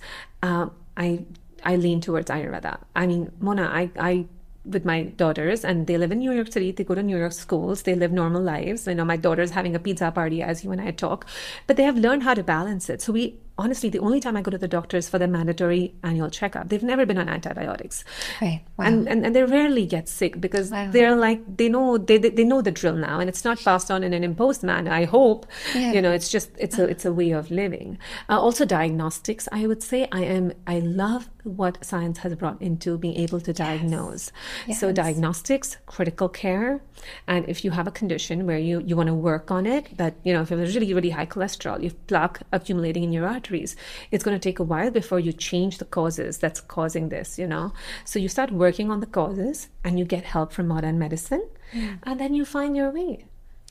I lean towards Ayurveda. I mean, Mona, I with my daughters, and they live in New York City, they go to New York schools, they live normal lives. My daughter's having a pizza party as you and I talk, but they have learned how to balance it. So honestly, the only time I go to the doctor is for the mandatory annual checkup. They've never been on antibiotics. Right. Wow. And they rarely get sick because they're like, they know the drill now, and it's not passed on in an imposed manner, I hope. It's just, it's a way of living. Also diagnostics, I would say. I love what science has brought into being able to diagnose. Yes. So diagnostics, critical care, and if you have a condition where you want to work on it, that, if you have really, really high cholesterol, you have plaque accumulating in your arteries, it's going to take a while before you change the causes that's causing this, So you start working on the causes and you get help from modern medicine, and then you find your way.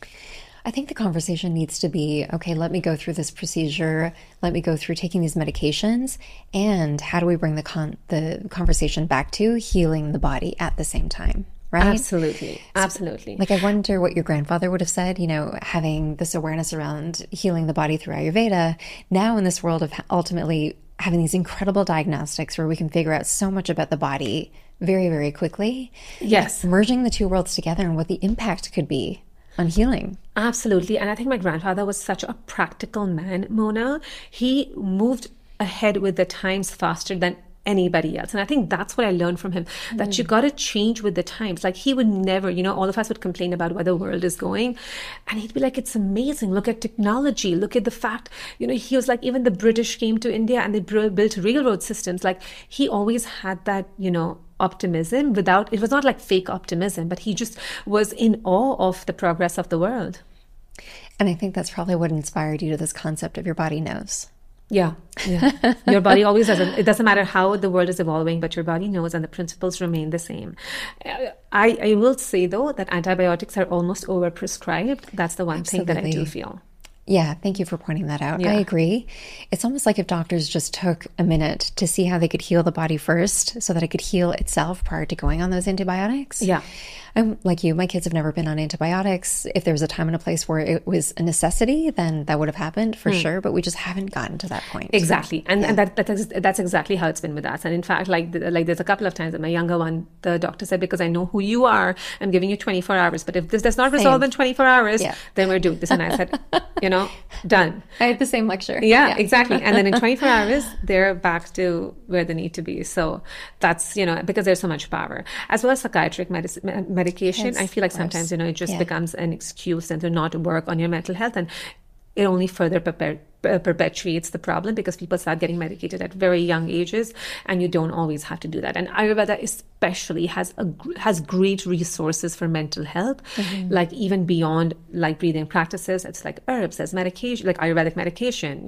I think the conversation needs to be, okay, let me go through this procedure, let me go through taking these medications, and how do we bring the conversation back to healing the body at the same time, right? Absolutely. Absolutely. Like, I wonder what your grandfather would have said, having this awareness around healing the body through Ayurveda, now in this world of ultimately having these incredible diagnostics where we can figure out so much about the body very, very quickly. Yes. Merging the two worlds together and what the impact could be on healing. Absolutely. And I think my grandfather was such a practical man, Mona. He moved ahead with the times faster than anybody else. And I think that's what I learned from him, that you got to change with the times. Like, he would never, all of us would complain about where the world is going, and he'd be like, it's amazing. Look at technology. Look at the fact, he was like, even the British came to India and they built railroad systems. Like, he always had that, optimism it was not like fake optimism, but he just was in awe of the progress of the world. And I think that's probably what inspired you to this concept of your body knows. Yeah. Your body always does. It doesn't matter how the world is evolving, but your body knows, and the principles remain the same. I will say, though, that antibiotics are almost overprescribed. That's the one thing that I do feel. Yeah, thank you for pointing that out. Yeah. I agree. It's almost like if doctors just took a minute to see how they could heal the body first so that it could heal itself prior to going on those antibiotics. Yeah. I'm like you, my kids have never been on antibiotics. If there was a time and a place where it was a necessity, then that would have happened for sure, but we just haven't gotten to that point. Exactly. And that's exactly how it's been with us. And in fact, like there's a couple of times that my younger one, the doctor said, because I know who you are, I'm giving you 24 hours. But if this does not resolve in 24 hours, then we're doing this. And I said, done. I had the same lecture. Yeah, exactly. And then in 24 hours, they're back to where they need to be. So that's, because there's so much power. As well as psychiatric medication. Yes, I feel like sometimes, it just becomes an excuse and to not work on your mental health. And it only further perpetuates the problem because people start getting medicated at very young ages, and you don't always have to do that. And Ayurveda especially has great resources for mental health, like even beyond like breathing practices. It's like herbs, there's medication, like Ayurvedic medication,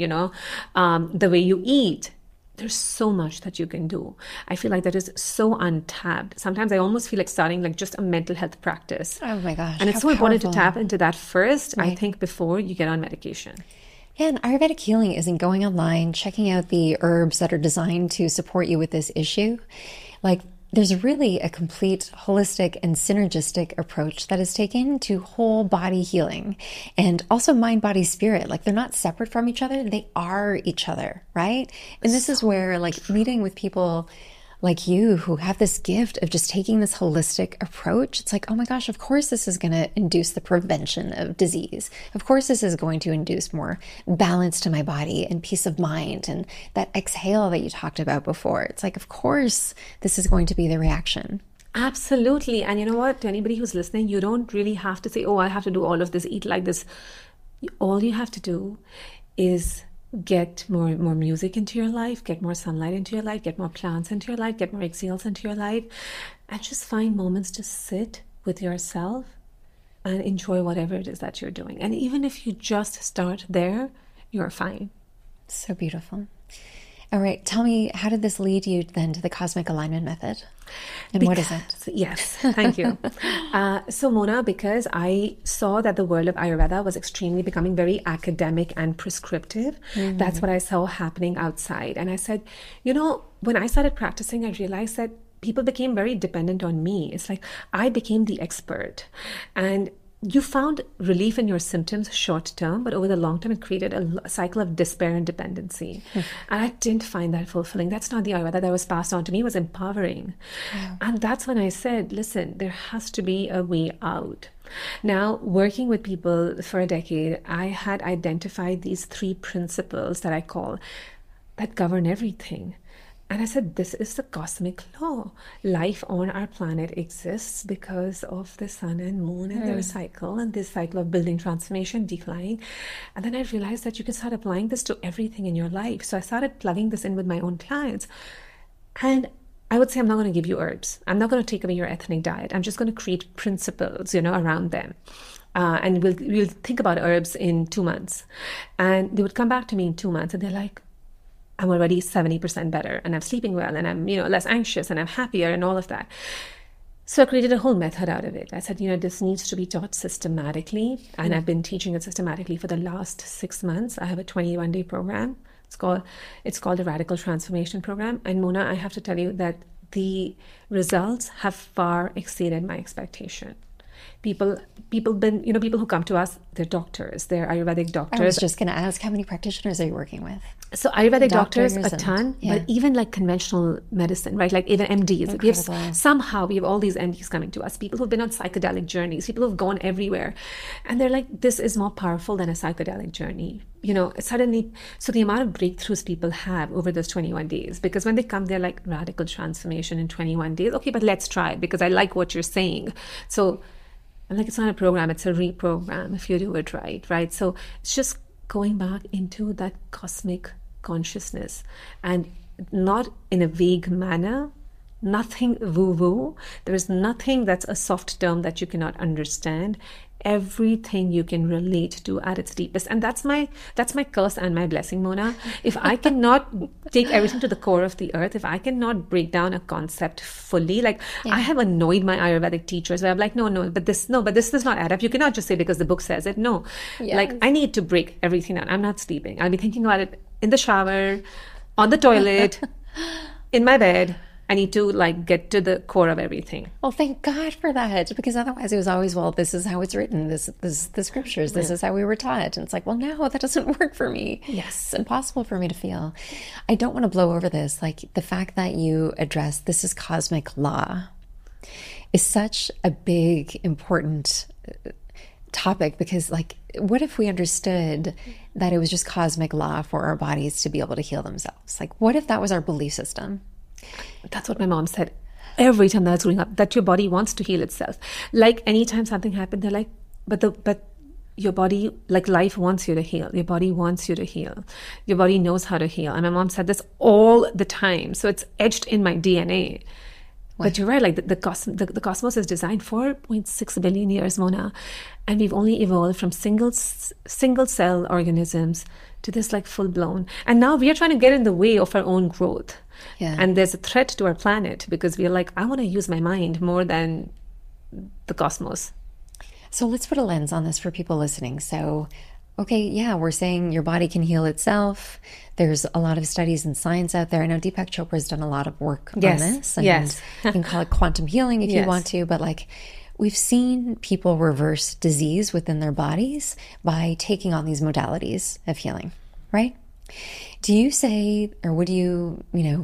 the way you eat. There's so much that you can do. I feel like that is so untapped. Sometimes I almost feel like starting like just a mental health practice. Oh my gosh. And it's so important to tap into that first, I think, before you get on medication. Yeah, and Ayurvedic healing isn't going online, checking out the herbs that are designed to support you with this issue. Like, there's really a complete holistic and synergistic approach that is taken to whole body healing, and also mind, body, spirit. Like, they're not separate from each other. They are each other, right? And this is where, like, meeting with people like you who have this gift of just taking this holistic approach, it's like, oh my gosh, of course this is going to induce the prevention of disease. Of course this is going to induce more balance to my body and peace of mind, and that exhale that you talked about before. It's like, of course this is going to be the reaction. Absolutely. And you know what? To anybody who's listening, you don't really have to say, oh, I have to do all of this, eat like this. All you have to do is get more music into your life, get more sunlight into your life, get more plants into your life, get more exhales into your life. and just find moments to sit with yourself and enjoy whatever it is that you're doing. And even if you just start there, you're fine. So beautiful. All right. Tell me, how did this lead you then to the cosmic alignment method? And what is it? Yes, thank you. So Mona, because I saw that the world of Ayurveda was extremely becoming very academic and prescriptive, that's what I saw happening outside. And I said, when I started practicing, I realized that people became very dependent on me. It's like I became the expert. And you found relief in your symptoms short term, but over the long term, it created a cycle of despair and dependency. And I didn't find that fulfilling. That's not the Ayurveda that was passed on to me. It was empowering. And that's when I said, listen, there has to be a way out. Now, working with people for a decade, I had identified these 3 principles that I call that govern everything. And I said, this is the cosmic law. Life on our planet exists because of the sun and moon and their cycle, and this cycle of building, transformation, declining. And then I realized that you can start applying this to everything in your life. So I started plugging this in with my own clients. And I would say, I'm not going to give you herbs. I'm not going to take away your ethnic diet. I'm just going to create principles, around them. And we'll think about herbs in 2 months. And they would come back to me in 2 months and they're like, I'm already 70% better and I'm sleeping well and I'm, less anxious and I'm happier and all of that. So I created a whole method out of it. I said, this needs to be taught systematically. And I've been teaching it systematically for the last 6 months. I have a 21-day program. It's called the Radical Transformation Program. And Mona, I have to tell you that the results have far exceeded my expectation. People who come to us, they're doctors, they're Ayurvedic doctors. I was just going to ask, how many practitioners are you working with? So Ayurvedic doctors, a ton, but even like conventional medicine, right? Like even MDs. Somehow we have all these MDs coming to us, people who've been on psychedelic journeys, people who've gone everywhere. And they're like, this is more powerful than a psychedelic journey. Suddenly, so the amount of breakthroughs people have over those 21 days, because when they come, they're like, radical transformation in 21 days. Okay, but let's try it because I like what you're saying. So I'm like, it's not a program, it's a reprogram if you do it right? So it's just going back into that cosmic consciousness, and not in a vague manner, nothing woo-woo. There is nothing that's a soft term that you cannot understand. Everything you can relate to at its deepest. And that's my curse and my blessing, Mona. If I cannot take everything to the core of the earth, if I cannot break down a concept fully, I have annoyed my Ayurvedic teachers where I'm like, but this does not add up. You cannot just say because the book says it. No. Yes. I need to break everything down. I'm not sleeping. I'll be thinking about it in the shower, on the toilet, in my bed. I need to get to the core of everything. Well, thank God for that, because otherwise it was always, well, this is how it's written. This is the scriptures. This is how we were taught. And it's like, well, no, that doesn't work for me. Yes. It's impossible for me to feel. I don't want to blow over this. The fact that you address this is cosmic law is such a big, important topic, because what if we understood that it was just cosmic law for our bodies to be able to heal themselves? What if that was our belief system? That's what my mom said every time that I was growing up, that your body wants to heal itself. Anytime something happened, they're like, but your body, life wants you to heal. Your body wants you to heal. Your body knows how to heal. And my mom said this all the time. So it's etched in my DNA. What? But you're right, the cosmos is designed 4.6 billion years, Mona. And we've only evolved from single cell organisms to this full blown. And now we are trying to get in the way of our own growth. Yeah. And there's a threat to our planet because we're I want to use my mind more than the cosmos. So let's put a lens on this for people listening. So, okay, yeah, we're saying your body can heal itself. There's a lot of studies and science out there. I know Deepak Chopra's done a lot of work on this. And yes. You can call it quantum healing if you want to, but we've seen people reverse disease within their bodies by taking on these modalities of healing, right? Do you say, or would you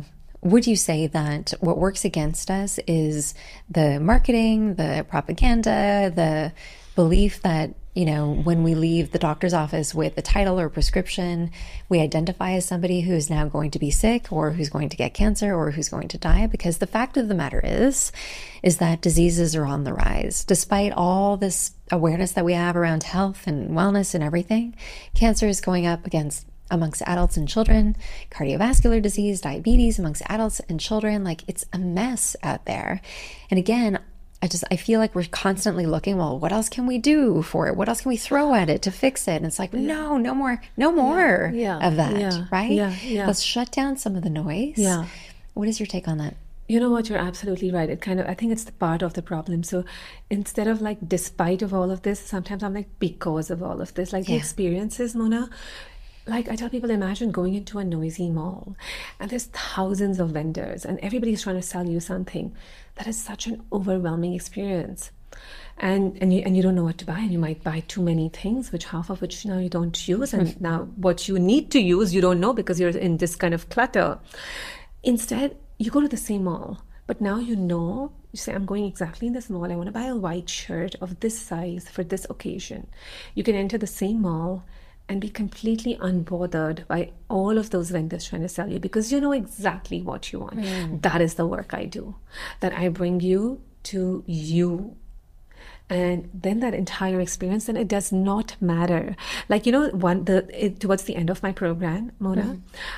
say that what works against us is the marketing, the propaganda, the belief that, when we leave the doctor's office with a title or prescription, we identify as somebody who is now going to be sick or who's going to get cancer or who's going to die? Because the fact of the matter is that diseases are on the rise. Despite all this awareness that we have around health and wellness and everything, cancer is going up against amongst adults and children, cardiovascular disease, diabetes amongst adults and children. Like, it's a mess out there. And again, I feel like we're constantly looking, well, what else can we do for it? What else can we throw at it to fix it? And it's like, no more of that, right? Yeah. Let's shut down some of the noise. Yeah. What is your take on that? You know what, you're absolutely right. I think it's the part of the problem. So instead of like, despite of all of this, sometimes I'm like, because of all of this, like the experiences, Mona, like I tell people, imagine going into a noisy mall and there's thousands of vendors and everybody's trying to sell you something. That is such an overwhelming experience. And you don't know what to buy, and you might buy too many things, which half of which now you don't use. And now what you need to use, you don't know because you're in this kind of clutter. Instead, you go to the same mall, but now you know, you say, I'm going exactly in this mall. I want to buy a white shirt of this size for this occasion. You can enter the same mall and be completely unbothered by all of those vendors trying to sell you because you know exactly what you want. That is the work I do, that I bring you to you. And then that entire experience, then it does not matter. Like, you know, towards the end of my program, Mona,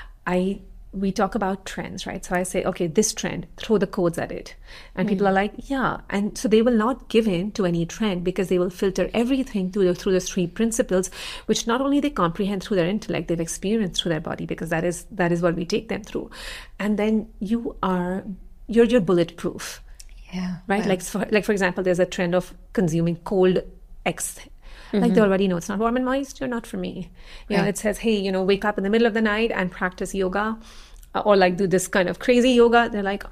we talk about trends, right? So I say, okay, this trend, throw the codes at it. And people are like, yeah. And so they will not give in to any trend because they will filter everything through the 3 principles, which not only they comprehend through their intellect, they've experienced through their body, because that is what we take them through. And then you're bulletproof. Yeah. Right? Wow. Like for example, there's a trend of consuming cold X. Like they already know it's not warm and moist, you're not for me. You know, it says, hey, you know, wake up in the middle of the night and practice yoga, or like do this kind of crazy yoga. They're like,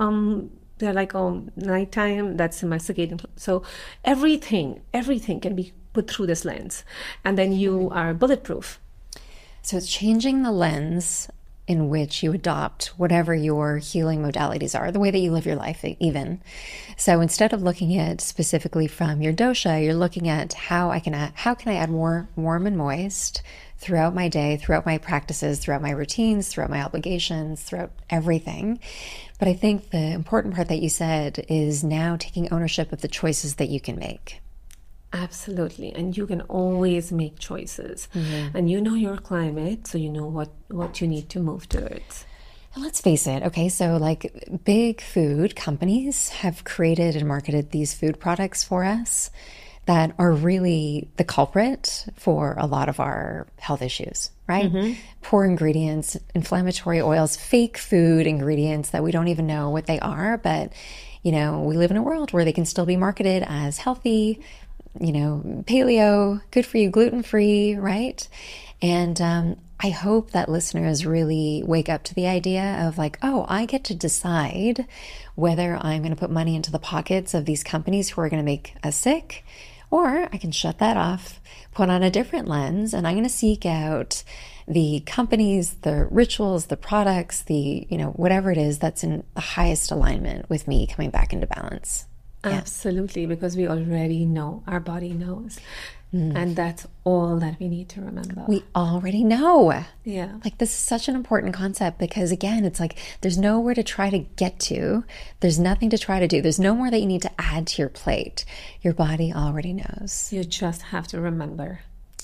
nighttime, that's in my circadian. So everything can be put through this lens, and then you are bulletproof. So it's changing the lens in which you adopt whatever your healing modalities are, the way that you live your life even. So instead of looking at specifically from your dosha, you're looking at how can I add more warm and moist throughout my day, throughout my practices, throughout my routines, throughout my obligations, throughout everything. But I think the important part that you said is now taking ownership of the choices that you can make. Absolutely. And you can always make choices. And you know your climate, so you know what you need to move towards. And let's face it, okay, so like big food companies have created and marketed these food products for us that are really the culprit for a lot of our health issues, right? Poor ingredients, inflammatory oils, fake food ingredients that we don't even know what they are. But, you know, we live in a world where they can still be marketed as healthy, you know, paleo, good for you, gluten-free, right? And I hope that listeners really wake up to the idea of like, oh, I get to decide whether I'm going to put money into the pockets of these companies who are going to make us sick, or I can shut that off, put on a different lens, and I'm going to seek out the companies, the rituals, the products, the, you know, whatever it is that's in the highest alignment with me coming back into balance. Absolutely, because we already know, our body knows. And that's all that we need to remember. We already know. Yeah. Like, this is such an important concept because, again, it's like there's nowhere to try to get to. There's nothing to try to do. There's no more that you need to add to your plate. Your body already knows. You just have to remember.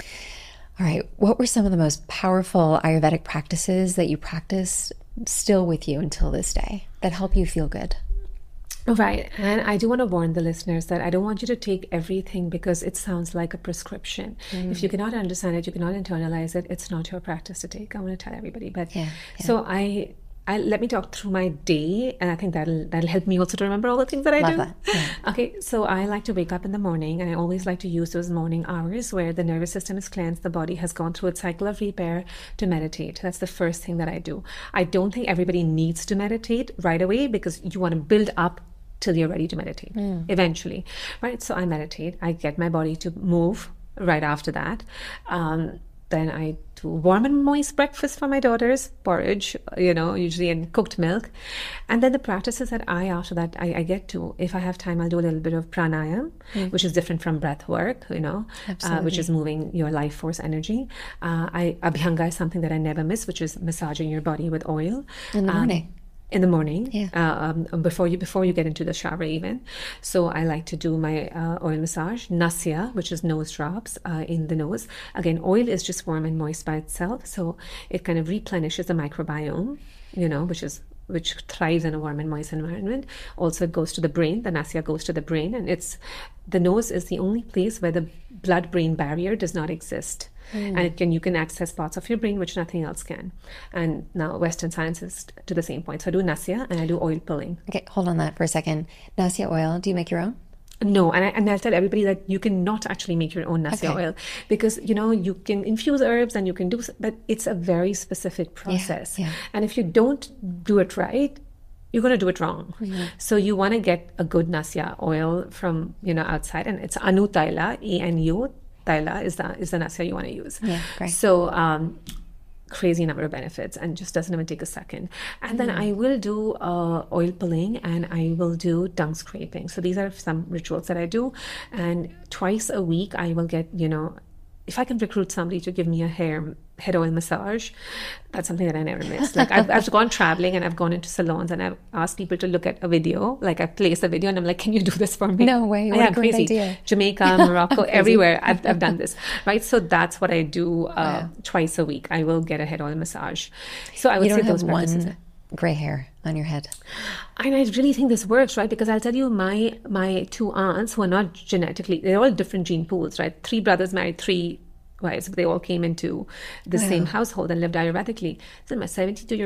All right. What were some of the most powerful Ayurvedic practices that you practice still with you until this day that help you feel good? Right. And I do want to warn the listeners that I don't want you to take everything because it sounds like a prescription. If you cannot understand it, you cannot internalize it, it's not your practice to take. I want to tell everybody. But so I let me talk through my day, and I think that'll help me also to remember all the things that I do. That. Yeah. Okay, so I like to wake up in the morning, and I always like to use those morning hours where the nervous system is cleansed, the body has gone through its cycle of repair, to meditate. That's the first thing that I do. I don't think everybody needs to meditate right away because you want to build up till you're ready to meditate eventually, right? So I meditate, I get my body to move right after that. Then I do warm and moist breakfast for my daughters, porridge, you know, usually in cooked milk. And then the practices that after that, I get to, if I have time, I'll do a little bit of pranayam, which is different from breath work, you know, which is moving your life force energy. Abhyanga is something that I never miss, which is massaging your body with oil. In the morning. in the morning, Yeah. before you get into the shower even. So I like to do my oil massage, nasya, which is nose drops in the nose. Again, oil is just warm and moist by itself, so it kind of replenishes the microbiome, which thrives in a warm and moist environment. Also, it goes to the brain. The nasya goes to the brain, and the nose is the only place where the blood-brain barrier does not exist. And you can access parts of your brain which nothing else can. And now Western science is to the same point. So I do nasya and I do oil pulling. Okay, hold on that for a second. Nasya oil, do you make your own? No, and I'll tell everybody that you cannot actually make your own nasya oil, because you can infuse herbs and you can do, but it's a very specific process. Yeah. And if you don't do it right, you're going to do it wrong. So you want to get a good nasya oil from outside, and it's Anu Taila, ANU Taila is the nasya you want to use. Yeah, great. So crazy number of benefits, and just doesn't even take a second. And then I will do oil pulling, and I will do tongue scraping. So these are some rituals that I do, and twice a week I will get, if I can recruit somebody to give me a head oil massage, that's something that I never miss. Like I've gone traveling and I've gone into salons and I've asked people to look at a video. Like I place a video and I'm like, can you do this for me? No way. What a great idea. Jamaica, Morocco, everywhere I've done this. Right. So that's what I do twice a week. I will get a head oil massage. So I would say those practices. One gray hair on your head. And I really think this works, right? Because I'll tell you, my two aunts who are not genetically, they're all different gene pools, right? 3 brothers married 3 wives, but they all came into the same household and lived Ayurvedically. So my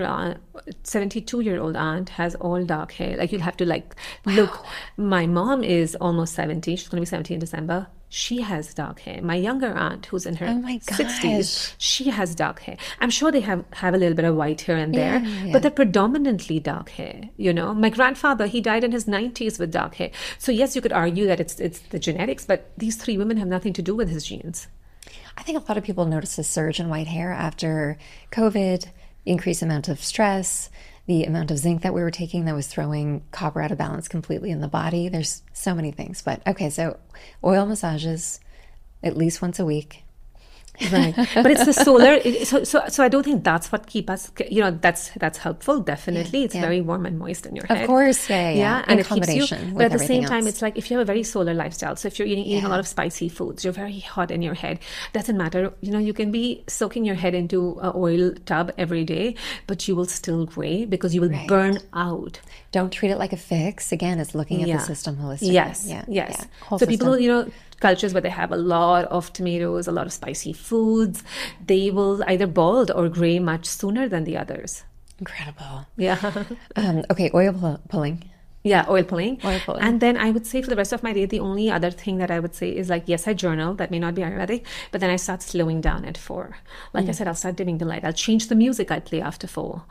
72-year-old aunt has all dark hair. Like you'll have to look. My mom is almost 70. She's going to be 70 in December. She has dark hair. My younger aunt, who's in her 60s, she has dark hair. I'm sure they have a little bit of white here and there, but they're predominantly dark hair. My grandfather, he died in his 90s with dark hair. So yes, you could argue that it's the genetics, but these 3 women have nothing to do with his genes. I think a lot of people noticed a surge in white hair after COVID, increased amount of stress, the amount of zinc that we were taking that was throwing copper out of balance completely in the body. There's so many things. But okay, so oil massages at least once a week. Right. But it's the solar. So I don't think that's what keep us, that's helpful. Definitely. It's very warm and moist in your head. Of course. Yeah. And in combination but at the same else. time, it's like if you have a very solar lifestyle, so if you're eating a lot of spicy foods, you're very hot in your head, doesn't matter. You can be soaking your head into an oil tub every day, but you will still gray because you will burn out. Don't treat it like a fix. Again, it's looking at the system holistically. Yes. So people, cultures where they have a lot of tomatoes, a lot of spicy foods, they will either bald or gray much sooner than the others. Incredible. Yeah. Okay, oil pulling. Yeah, oil pulling. Oil pulling. And then I would say for the rest of my day, the only other thing that I would say is yes, I journal. That may not be Ayurvedic, but then I start slowing down at 4. I said, I'll start dimming the light. I'll change the music I play after 4.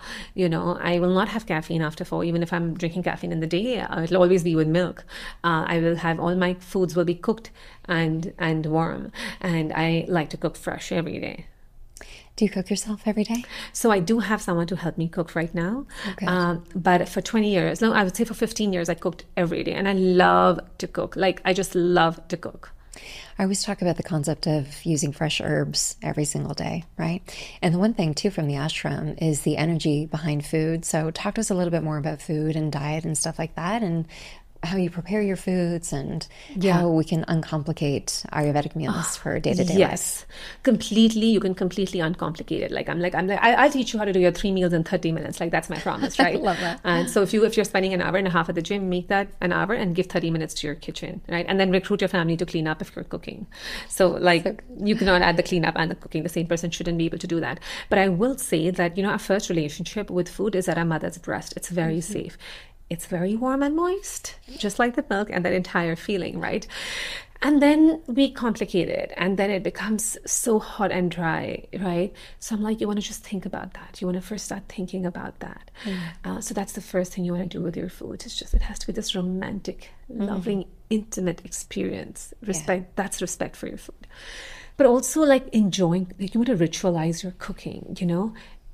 I will not have caffeine after 4. Even if I'm drinking caffeine in the day, it'll always be with milk. I will have all my foods will be cooked and warm. And I like to cook fresh every day. Do you cook yourself every day? So I do have someone to help me cook right now. Okay. But for 20 years, no, I would say for 15 years, I cooked every day. And I love to cook. I just love to cook. I always talk about the concept of using fresh herbs every single day, right? And the one thing, too, from the ashram is the energy behind food. So talk to us a little bit more about food and diet and stuff like that, and how you prepare your foods and how we can uncomplicate Ayurvedic meals for day-to-day life. Yes, completely. You can completely uncomplicate it. I'll teach you how to do your 3 meals in 30 minutes. That's my promise, right? I love that. And so if you're spending an hour and a half at the gym, make that an hour and give 30 minutes to your kitchen, right? And then recruit your family to clean up if you're cooking. So you cannot add the cleanup and the cooking. The same person shouldn't be able to do that. But I will say that, our first relationship with food is at our mother's breast. It's very safe. It's very warm and moist, just like the milk and that entire feeling, right? And then we complicate it, and then it becomes so hot and dry, right? So I'm you want to just think about that. You want to first start thinking about that. So that's the first thing you want to do with your food. It has to be this romantic, loving, intimate experience. That's respect for your food. But also enjoying, you want to ritualize your cooking,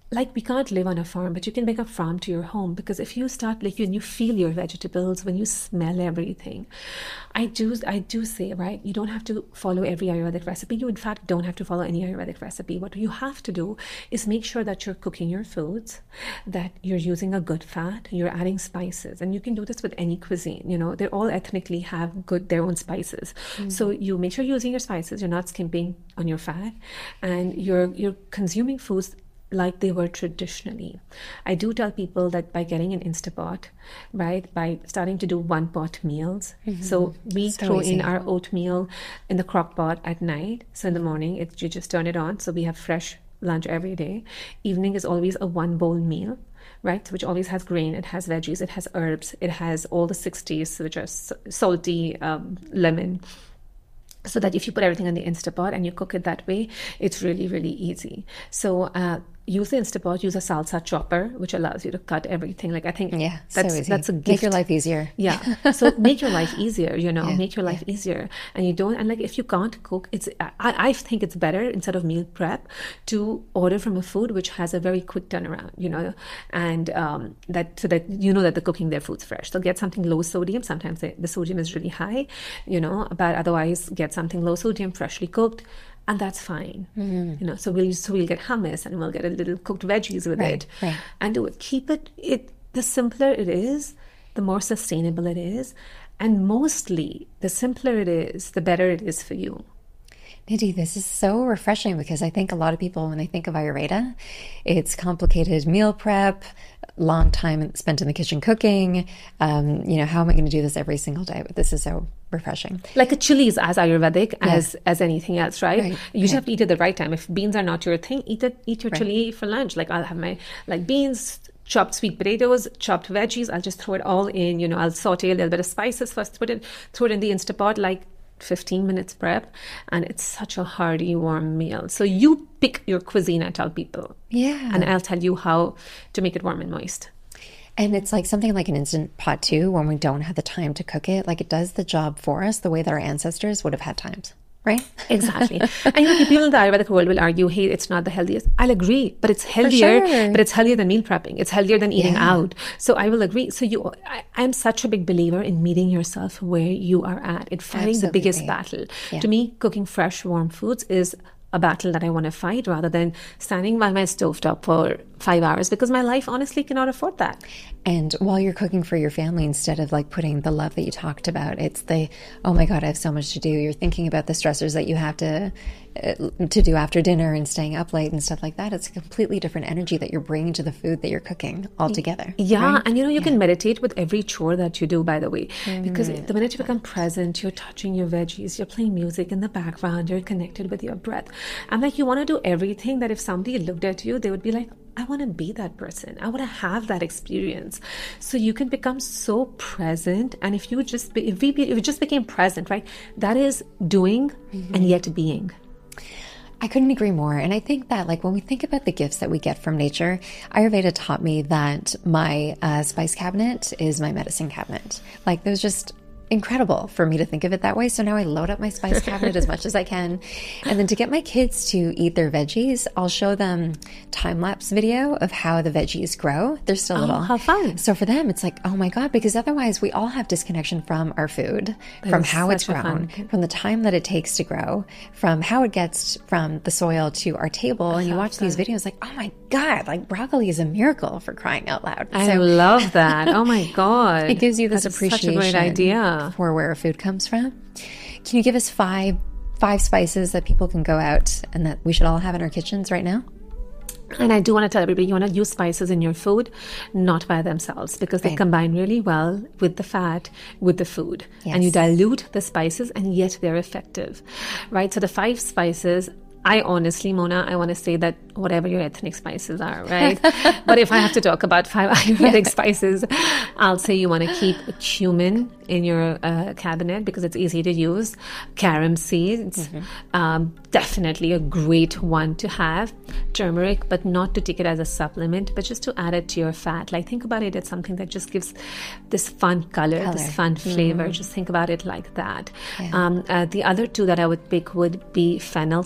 like, we can't live on a farm, but you can make a farm to your home, because if you start, like, when you feel your vegetables, when you smell everything, I do say, right, you don't have to follow every Ayurvedic recipe. You in fact don't have to follow any Ayurvedic recipe. What you have to do is make sure that you're cooking your foods, that you're using a good fat, you're adding spices, and you can do this with any cuisine. You know, they all ethnically have their own spices. So you make sure you're using your spices, you're not skimping on your fat, and you're consuming foods like they were traditionally. I do tell people that by getting an Instapot, right, by starting to do one pot meals. So we throw in our oatmeal in the crock pot at night. So in the morning, you just turn it on. So we have fresh lunch every day. Evening is always a one bowl meal, right, which always has grain, it has veggies, it has herbs, it has all the 60s, which are salty, lemon. So that if you put everything in the Instapot and you cook it that way, it's really, really easy. So use the Instapot, use a salsa chopper, which allows you to cut everything. Like, I think that's a gift. Make your life easier. Yeah. So make your life easier, make your life easier. And like, if you can't cook, I think it's better, instead of meal prep, to order from a food which has a very quick turnaround, and that the cooking their food's fresh. So get something low sodium. Sometimes the sodium is really high, but otherwise get something low sodium, freshly cooked. And that's fine, So we'll get hummus, and we'll get a little cooked veggies with it, and do it. Keep it. The simpler it is, the more sustainable it is, and mostly the simpler it is, the better it is for you. Nidhi, this is so refreshing, because I think a lot of people, when they think of Ayurveda, it's complicated meal prep, long time spent in the kitchen cooking. How am I going to do this every single day? But this is so refreshing. Like a chili is as Ayurvedic as anything else, right? You just have to eat it at the right time. If beans are not your thing, eat your chili for lunch. Like, I'll have my beans, chopped sweet potatoes, chopped veggies. I'll just throw it all in. I'll saute a little bit of spices first, throw it in the Instapot, like 15 minutes prep, and it's such a hearty, warm meal. So you pick your cuisine, I tell people. Yeah. And I'll tell you how to make it warm and moist. And it's like something like an Instant Pot too, when we don't have the time to cook it, like, it does the job for us the way that our ancestors would have had times. Right? Exactly. And people in the Ayurvedic world will argue, hey, it's not the healthiest. I'll agree, but it's healthier. Sure. But it's healthier than meal prepping. It's healthier than eating out. So I will agree. So I'm such a big believer in meeting yourself where you are at, in fighting the biggest battle. Yeah. To me, cooking fresh, warm foods is a battle that I want to fight, rather than standing by my stovetop for 5 hours, because my life honestly cannot afford that. And while you're cooking for your family, instead of like putting the love that you talked about, it's oh my God, I have so much to do. You're thinking about the stressors that you have to do after dinner and staying up late and stuff like that. It's a completely different energy that you're bringing to the food that you're cooking altogether. Yeah. Right? And you can meditate with every chore that you do, by the way, because the minute you become present, you're touching your veggies, you're playing music in the background, you're connected with your breath. And like, you want to do everything that if somebody looked at you, they would be like, I want to be that person. I want to have that experience. So you can become so present. And if you just became present, right? That is doing and yet being. I couldn't agree more. And I think that, like, when we think about the gifts that we get from nature, Ayurveda taught me that my spice cabinet is my medicine cabinet. Like, there's just incredible for me to think of it that way. So now I load up my spice cabinet as much as I can. And then to get my kids to eat their veggies, I'll show them time-lapse video of how the veggies grow. They're still little. How fun. So for them, it's like, oh my God, because otherwise we all have disconnection from our food, from how it's grown, from the time that it takes to grow, from how it gets from the soil to our table. And you watch these videos like, oh my God, like, broccoli is a miracle, for crying out loud. I love that. Oh my God. It gives you this appreciation. Such a great idea. For where our food comes from. Can you give us five spices that people can go out and that we should all have in our kitchens right now? And I do want to tell everybody, you want to use spices in your food, not by themselves, because they combine really well with the fat, with the food. Yes. And you dilute the spices, and yet they're effective, right? So the 5 spices, I honestly, Mona, I want to say that whatever your ethnic spices are, right? But if I have to talk about 5 Ayurvedic spices, I'll say you want to keep cumin in your cabinet because it's easy to use. Carom seeds, definitely a great one to have. Turmeric, but not to take it as a supplement, but just to add it to your fat. Like, think about it as something that just gives this fun color. This fun flavor. Just think about it like that. Yeah. The other 2 that I would pick would be fennel seeds.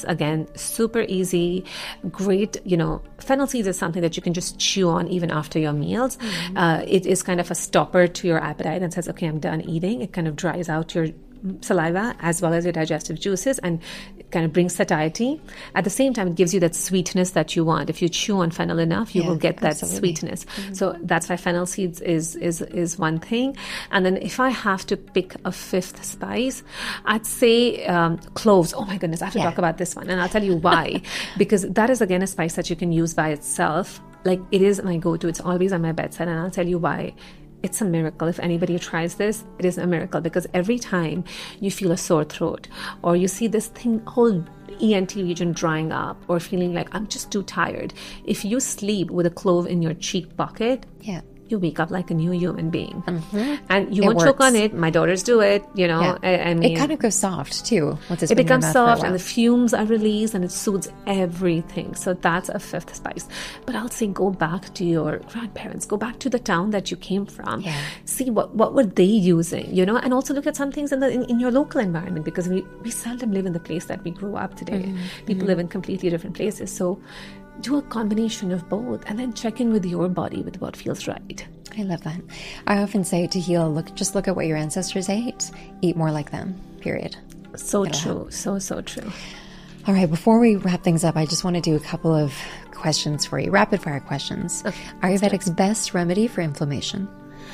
again, super easy, great. Fennel seeds is something that you can just chew on even after your meals. It is kind of a stopper to your appetite and says, okay, I'm done eating. It kind of dries out your saliva as well as your digestive juices and it kind of brings satiety. At the same time, it gives you that sweetness that you want. If you chew on fennel enough, you will get that sweetness. So that's why fennel seeds is one thing. And then if I have to pick a fifth spice, I'd say cloves. Oh my goodness, I have to talk about this one, and I'll tell you why. Because that is again a spice that you can use by itself. Like, it is my go-to. It's always on my bedside, and I'll tell you why. It's a miracle. If anybody tries this, it is a miracle, because every time you feel a sore throat or you see this whole ENT region drying up or feeling like I'm just too tired, if you sleep with a clove in your cheek pocket, you wake up like a new human being. And you won't choke on it. My daughters do it, I mean, it kind of goes soft too. It becomes soft and the fumes are released and it soothes everything. So that's a fifth spice. But I'll say go back to your grandparents, go back to the town that you came from. See what were they using, and also look at some things in your local environment, because we seldom live in the place that we grew up today. People live in completely different places. So do a combination of both and then check in with your body with what feels right. I love that. I often say to heal, look at what your ancestors ate. Eat more like them, period. So true. So true. All right, before we wrap things up, I just want to do a couple of questions for you. Rapid fire questions. Okay, Ayurvedic's best remedy for inflammation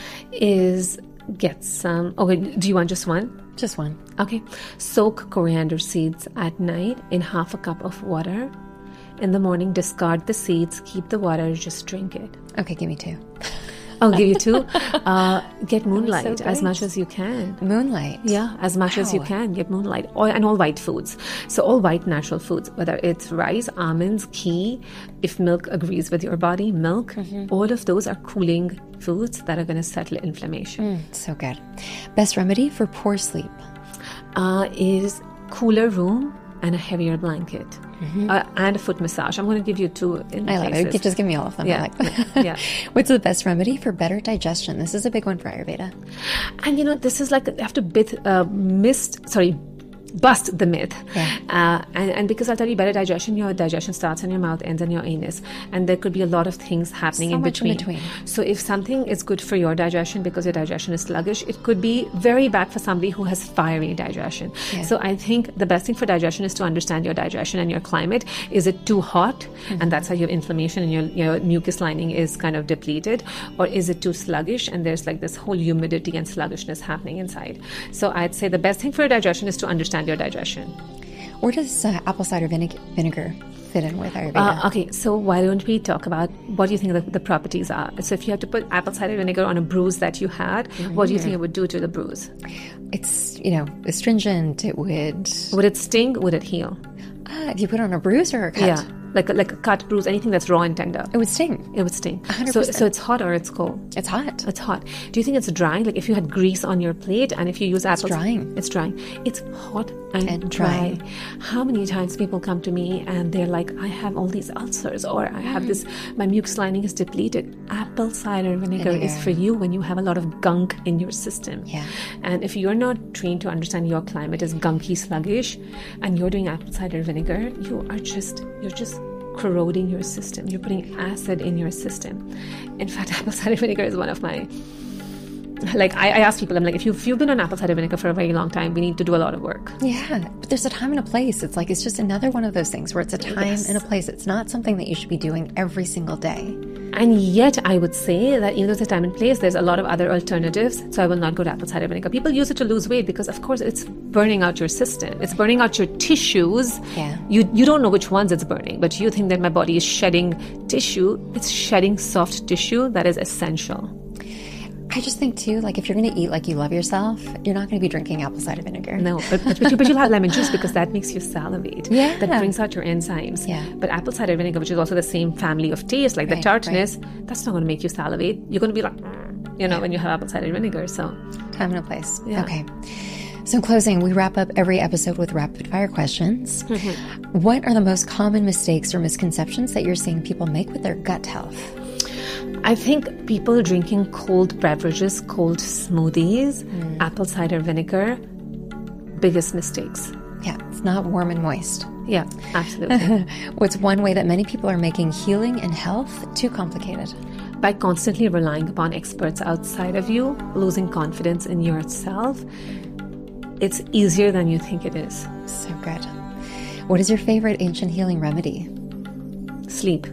is get some... Okay, do you want just one? Just one. Okay. Soak coriander seeds at night in half a cup of water. In the morning, discard the seeds, keep the water, just drink it. Okay, give me two. I'll give you two. Get moonlight as much as you can. Moonlight? Yeah, as much as you can. Get moonlight. And all white foods. So all white natural foods, whether it's rice, almonds, ghee, if milk agrees with your body, milk, all of those are cooling foods that are going to settle inflammation. So good. Best remedy for poor sleep? Is cooler room and a heavier blanket. And a foot massage. I'm going to give you two in I love places. it. Just give me all of them. Yeah. I like that. Yeah. What's the best remedy for better digestion? This is a big one for Ayurveda. And this is like, I have to bust the myth. And because I'll tell you, better digestion, your digestion starts in your mouth, ends in your anus. And there could be a lot of things happening in between. So if something is good for your digestion because your digestion is sluggish, it could be very bad for somebody who has fiery digestion. So I think the best thing for digestion is to understand your digestion and your climate. Is it too hot? And that's how you have inflammation and your mucus lining is kind of depleted. Or is it too sluggish? And there's like this whole humidity and sluggishness happening inside. So I'd say the best thing for your digestion is to understand your digestion. Where does apple cider vinegar fit in with Ayurveda? Okay, so why don't we talk about what do you think the properties are? So if you had to put apple cider vinegar on a bruise that you had, what do you think it would do to the bruise? It's, astringent. It would... Would it sting? Would it heal? If you put it on a bruise or a cut? Yeah. Like a cut, bruise, anything that's raw and tender. It would sting. It would sting. 100%. So it's hot or it's cold? It's hot. It's hot. Do you think it's drying? Like if you had grease on your plate and if you use apples... It's drying. It's drying. It's hot and dry. How many times people come to me and they're like, I have all these ulcers or I have this, my mucus lining is depleted. Apple cider vinegar is for you when you have a lot of gunk in your system. Yeah. And if you're not trained to understand your climate is gunky, sluggish, and you're doing apple cider vinegar, you're just corroding your system. You're putting acid in your system. In fact, apple cider vinegar is one of my... Like, I ask people, I'm like, if you've been on apple cider vinegar for a very long time, we need to do a lot of work. Yeah, but there's a time and a place. It's like, it's just another one of those things where it's a time and a place. It's not something that you should be doing every single day. And yet, I would say that even though there's a time and place, there's a lot of other alternatives. So I will not go to apple cider vinegar. People use it to lose weight because, of course, it's burning out your system. It's burning out your tissues. Yeah. You don't know which ones it's burning, but you think that my body is shedding tissue. It's shedding soft tissue that is essential. I just think too, like if you're going to eat like you love yourself, you're not going to be drinking apple cider vinegar. No, but you'll have lemon juice because that makes you salivate. Yeah. That brings out your enzymes. Yeah. But apple cider vinegar, which is also the same family of taste, like the tartness, that's not going to make you salivate. You're going to be like, when you have apple cider vinegar. So time and a place. Yeah. Okay. So in closing, we wrap up every episode with rapid fire questions. What are the most common mistakes or misconceptions that you're seeing people make with their gut health? I think people drinking cold beverages, cold smoothies, apple cider vinegar, biggest mistakes. Yeah, it's not warm and moist. Yeah, absolutely. What's one way that many people are making healing and health too complicated? By constantly relying upon experts outside of you, losing confidence in yourself, it's easier than you think it is. So good. What is your favorite ancient healing remedy? Sleep.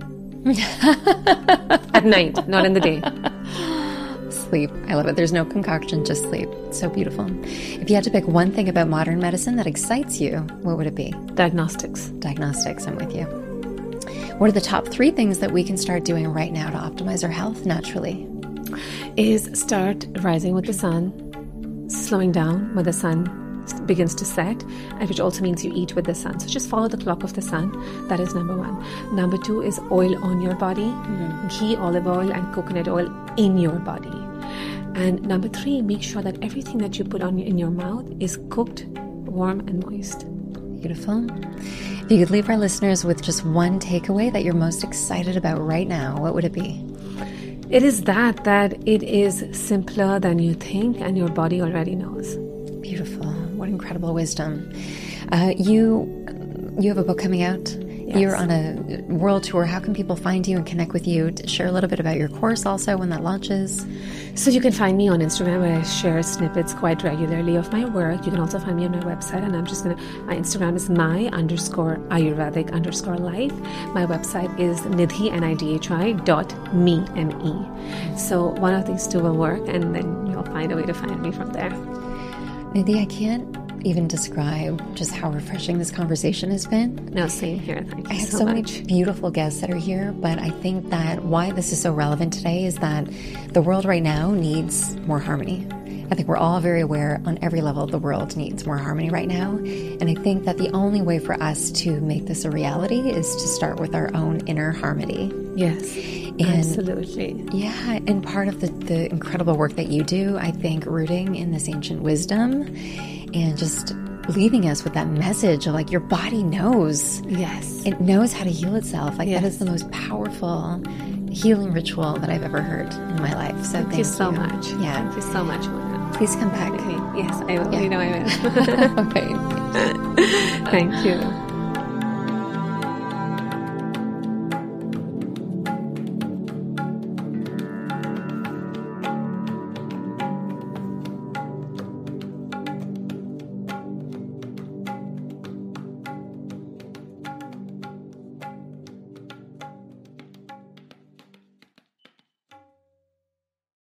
At night, not in the day. Sleep. I love it. There's no concoction, just sleep. So beautiful. If you had to pick one thing about modern medicine that excites you, what would it be? Diagnostics. Diagnostics, I'm with you. What are the top 3 things that we can start doing right now to optimize our health naturally? Is start rising with the sun, slowing down when the sun begins to set, and which also means you eat with the sun. So just follow the clock of the sun. That is number 1. Number 2 is oil on your body, ghee, olive oil, and coconut oil in your body. And number 3, make sure that everything that you put on in your mouth is cooked, warm, and moist. Beautiful. If you could leave our listeners with just one takeaway that you're most excited about right now, what would it be? It is that it is simpler than you think, and your body already knows. Beautiful. What incredible wisdom. You have a book coming out. Yes. You're on a world tour. How can people find you and connect with you? Share a little bit about your course also when that launches. So you can find me on Instagram, where I share snippets quite regularly of my work. You can also find me on my website, and my Instagram is my_Ayurvedic_life. My website is nidhi, NIDHI.me, M-E. So one of these 2 will work, and then you'll find a way to find me from there. Nidhi, I can't even describe just how refreshing this conversation has been. No, same here. Thank you I have so much. many beautiful guests that are here, but I think that why this is so relevant today is that the world right now needs more harmony. I think we're all very aware on every level the world needs more harmony right now. And I think that the only way for us to make this a reality is to start with our own inner harmony. Yes, absolutely. Yeah, and part of the incredible work that you do, I think, rooting in this ancient wisdom and just leaving us with that message of like your body knows. Yes. It knows how to heal itself. Like Yes. that is the most powerful healing ritual that I've ever heard in my life. So Thank you so much. Yeah. Thank you so much, Mona. Please come back. Okay. Yes, I will. Yeah. You know I will. Okay. Thank you.